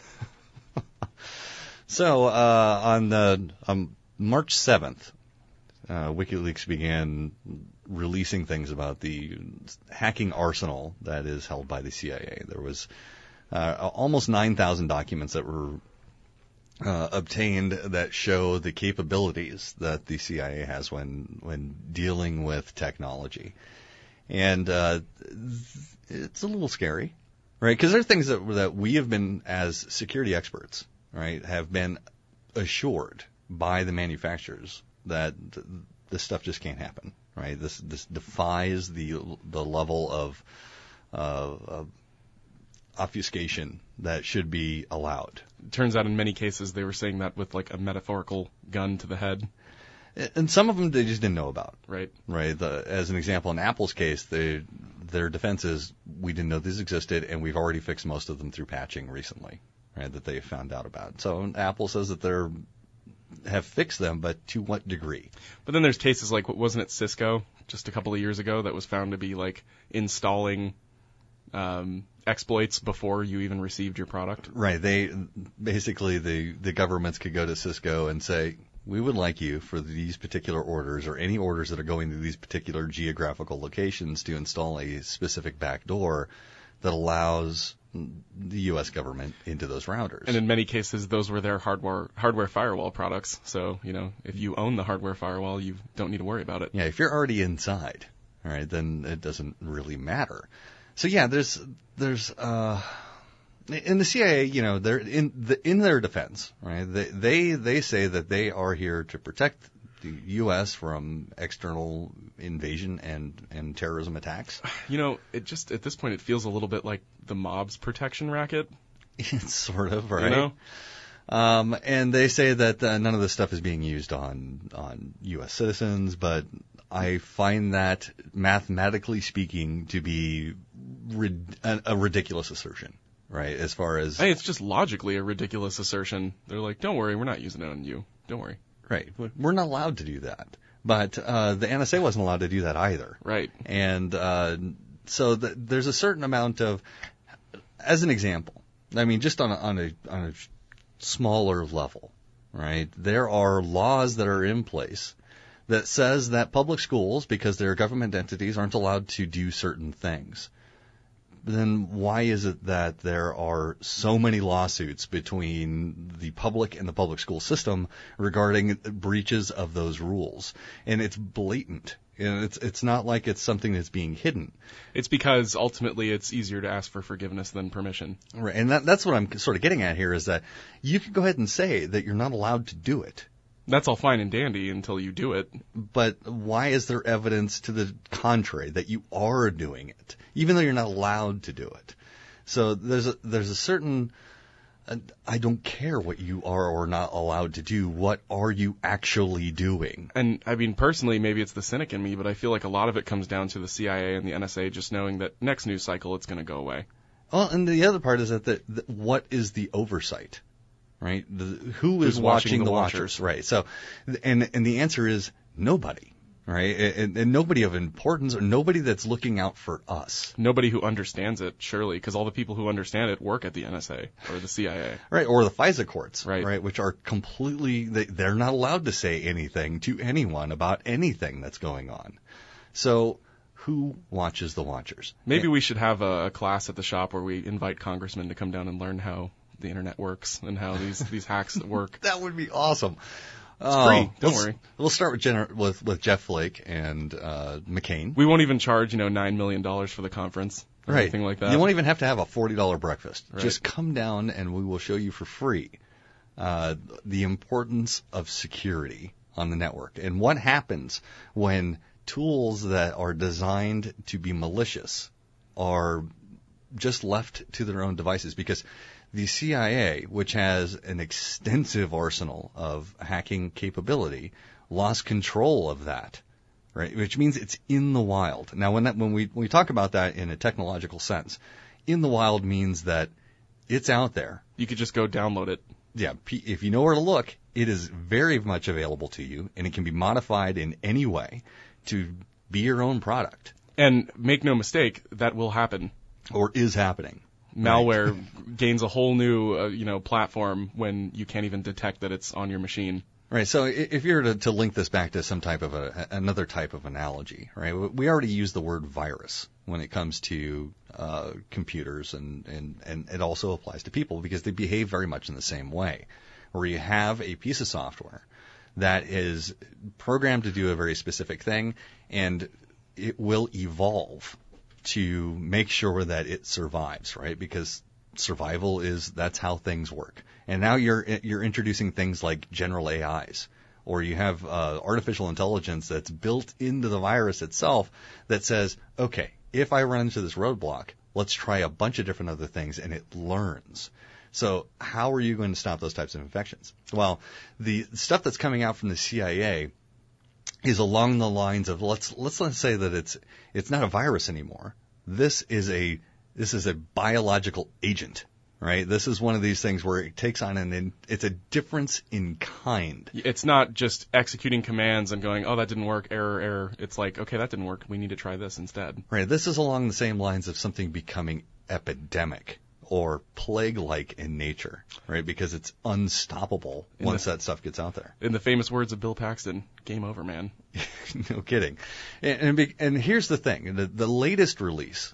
So on March 7th, WikiLeaks began releasing things about the hacking arsenal that is held by the CIA. There was almost 9,000 documents that were obtained that show the capabilities that the CIA has when dealing with technology. And it's a little scary, right? Because there are things that we have been, as security experts, right, have been assured by the manufacturers that this stuff just can't happen, right? This defies the level of obfuscation that should be allowed. It turns out in many cases they were saying that with like a metaphorical gun to the head. And some of them they just didn't know about. Right. Right. As an example, in Apple's case, their defense is we didn't know these existed, and we've already fixed most of them through patching recently, right, that they found out about. So Apple says that they're have fixed them, but to what degree? But then there's cases like, wasn't it Cisco just a couple of years ago that was found to be like installing exploits before you even received your product? Right. They basically the governments could go to Cisco and say, we would like you for these particular orders or any orders that are going to these particular geographical locations to install a specific backdoor that allows the U.S. government into those routers. And in many cases, those were their hardware firewall products. So, if you own the hardware firewall, you don't need to worry about it. Yeah, if you're already inside, all right, then it doesn't really matter. So yeah, there's in the CIA, they're in their defense, right? They say that they are here to protect the U.S. from external invasion and terrorism attacks? You know, it just, at this point, it feels a little bit like the mob's protection racket. It's sort of, right? You know? And they say that none of this stuff is being used on U.S. citizens, but I find that, mathematically speaking, to be a ridiculous assertion, right? As far as... Hey, it's just logically a ridiculous assertion. They're like, don't worry, we're not using it on you. Don't worry. Right. We're not allowed to do that. But the NSA wasn't allowed to do that either. Right. And so there's a certain amount of... As an example, I mean, just on a smaller level, right? There are laws that are in place that says that public schools, because they're government entities, aren't allowed to do certain things. Then why is it that there are so many lawsuits between the public and the public school system regarding breaches of those rules? And it's blatant. And it's not like it's something that's being hidden. It's because ultimately it's easier to ask for forgiveness than permission. Right. And that's what I'm sort of getting at here, is that you can go ahead and say that you're not allowed to do it. That's all fine and dandy until you do it. But why is there evidence to the contrary that you are doing it, even though you're not allowed to do it? So there's a certain, I don't care what you are or not allowed to do. What are you actually doing? And I mean, personally, maybe it's the cynic in me, but I feel like a lot of it comes down to the CIA and the NSA just knowing that next news cycle it's going to go away. Well, and the other part is that what is the oversight? Right? Who is watching the watchers? Right. So, and the answer is nobody. Right? And nobody of importance, or nobody that's looking out for us. Nobody who understands it, surely, because all the people who understand it work at the NSA or the CIA. Right. Or the FISA courts. Right. Which are completely, they're not allowed to say anything to anyone about anything that's going on. So, who watches the watchers? Maybe we should have a class at the shop where we invite congressmen to come down and learn how the internet works and how these hacks work. That would be awesome. It's free. Don't worry. We'll start with Jeff Flake and McCain. We won't even charge $9 million for the conference or right. anything like that. You won't even have to have a $40 breakfast. Right. Just come down and we will show you for free the importance of security on the network and what happens when tools that are designed to be malicious are just left to their own devices, because the CIA, which has an extensive arsenal of hacking capability, lost control of that, right? Which means it's in the wild. Now, when we talk about that in a technological sense, in the wild means that it's out there. You could just go download it. Yeah, if you know where to look, it is very much available to you, and it can be modified in any way to be your own product. And make no mistake, that will happen. Or is happening. Malware gains a whole new, platform when you can't even detect that it's on your machine. Right. So if you're to link this back to some type of another type of analogy, right? We already use the word virus when it comes to computers, and it also applies to people because they behave very much in the same way, where you have a piece of software that is programmed to do a very specific thing, and it will evolve to make sure that it survives, right? Because survival that's how things work. And now you're introducing things like general AIs, or you have artificial intelligence that's built into the virus itself that says, okay, if I run into this roadblock, let's try a bunch of different other things, and it learns. So how are you going to stop those types of infections? Well, the stuff that's coming out from the CIA is along the lines of let's say that it's not a virus anymore. This is a biological agent, right? This is one of these things where it takes on it's a difference in kind. It's not just executing commands and going, oh, that didn't work, error. It's like, okay, that didn't work. We need to try this instead. Right. This is along the same lines of something becoming epidemic or plague-like in nature, right? Because it's unstoppable once that stuff gets out there. In the famous words of Bill Paxton, game over, man. No kidding. And here's the thing. The latest release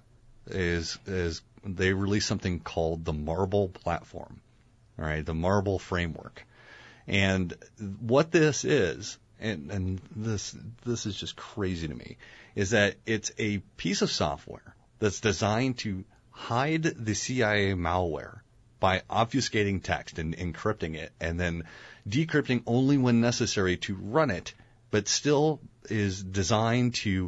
is they released something called the Marble platform, all right? The Marble framework. And what this is, and this is just crazy to me, is that it's a piece of software that's designed to hide the CIA malware by obfuscating text and encrypting it, and then decrypting only when necessary to run it but still is designed to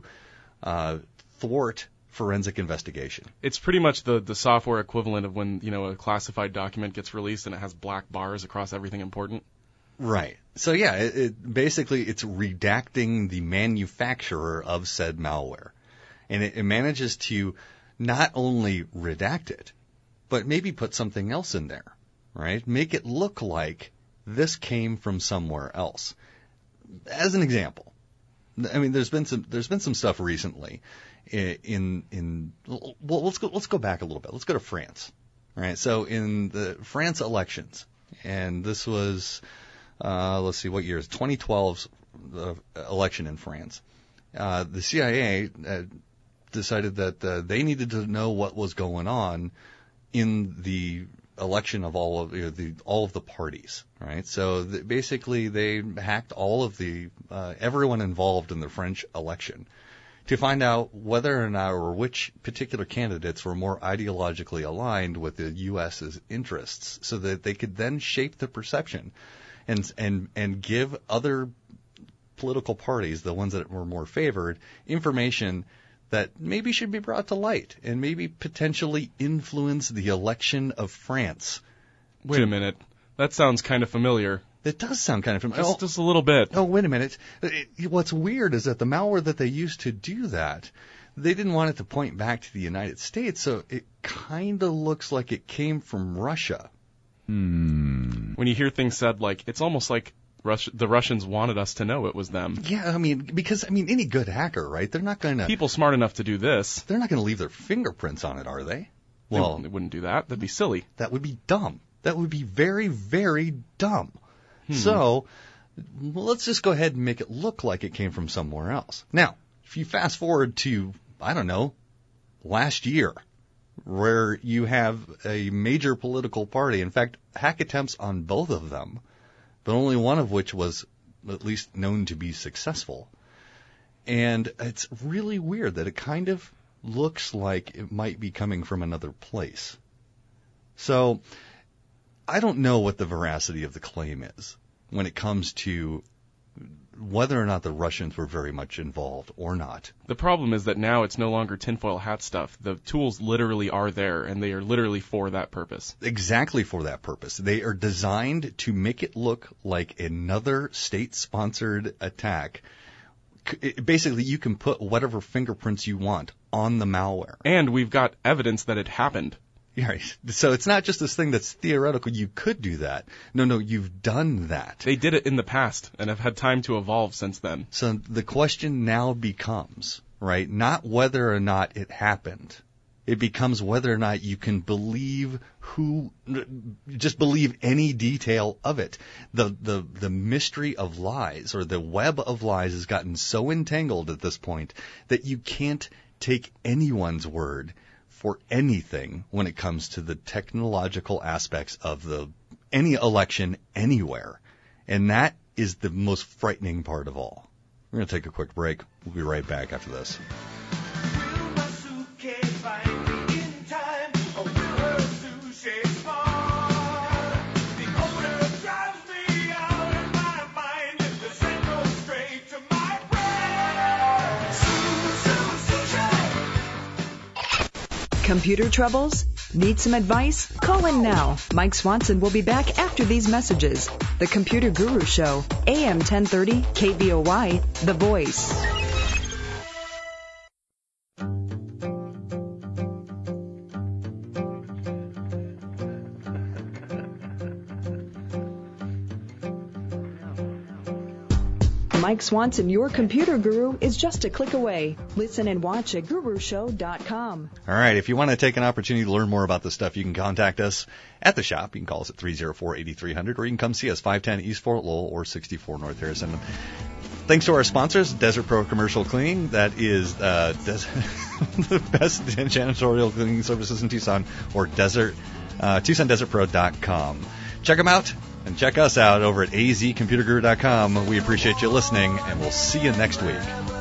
thwart forensic investigation. It's pretty much the software equivalent of when, a classified document gets released and it has black bars across everything important. Right. So yeah, it basically it's redacting the manufacturer of said malware. And it manages to not only redact it, but maybe put something else in there, right? Make it look like this came from somewhere else. As an example, I mean, there's been some stuff recently well, let's go back a little bit. Let's go to France, right? So in the France elections, and this was, let's see, what year is 2012's election in France. The CIA decided that they needed to know what was going on in the election of all of the parties, right? So basically, they hacked all of the everyone involved in the French election to find out whether or not or which particular candidates were more ideologically aligned with the U.S.'s interests, so that they could then shape the perception and give other political parties, the ones that were more favored, information that maybe should be brought to light and maybe potentially influence the election of France. Wait a minute. That sounds kind of familiar. It does sound kind of familiar. Just a little bit. Oh, wait a minute. What's weird is that the malware that they used to do that, they didn't want it to point back to the United States, so it kind of looks like it came from Russia. When you hear things said like, it's almost like the Russians wanted us to know it was them. Yeah, because any good hacker, right? They're not going to... People smart enough to do this. They're not going to leave their fingerprints on it, are they? Well, they wouldn't do that. That'd be silly. That would be dumb. That would be very, very dumb. So, let's just go ahead and make it look like it came from somewhere else. Now, if you fast forward to, I don't know, last year, where you have a major political party, in fact, hack attempts on both of them, but only one of which was at least known to be successful. And it's really weird that it kind of looks like it might be coming from another place. So, I don't know what the veracity of the claim is when it comes to whether or not the Russians were very much involved or not. The problem is that now it's no longer tinfoil hat stuff. The tools literally are there, and they are literally for that purpose. Exactly for that purpose. They are designed to make it look like another state-sponsored attack. Basically, you can put whatever fingerprints you want on the malware. And we've got evidence that it happened. Right. So it's not just this thing that's theoretical. You could do that. No, you've done that. They did it in the past and have had time to evolve since then. So the question now becomes, right, not whether or not it happened. It becomes whether or not you can believe just believe any detail of it. The mystery of lies, or the web of lies, has gotten so entangled at this point that you can't take anyone's word for anything when it comes to the technological aspects of any election anywhere. And that is the most frightening part of all. We're going to take a quick break. We'll be right back after this. Computer troubles? Need some advice? Call in now. Mike Swanson will be back after these messages. The Computer Guru Show, AM 1030, KBOY, The Voice. Mike Swanson, your computer guru, is just a click away. Listen and watch at gurushow.com. All right. If you want to take an opportunity to learn more about this stuff, you can contact us at the shop. You can call us at 304-8300, or you can come see us 510 East Fort Lowell or 64 North Harrison. Thanks to our sponsors, Desert Pro Commercial Cleaning. That is the best janitorial cleaning services in Tucson, or TucsonDesertPro.com. Check them out. And check us out over at azcomputerguru.com. We appreciate you listening, and we'll see you next week.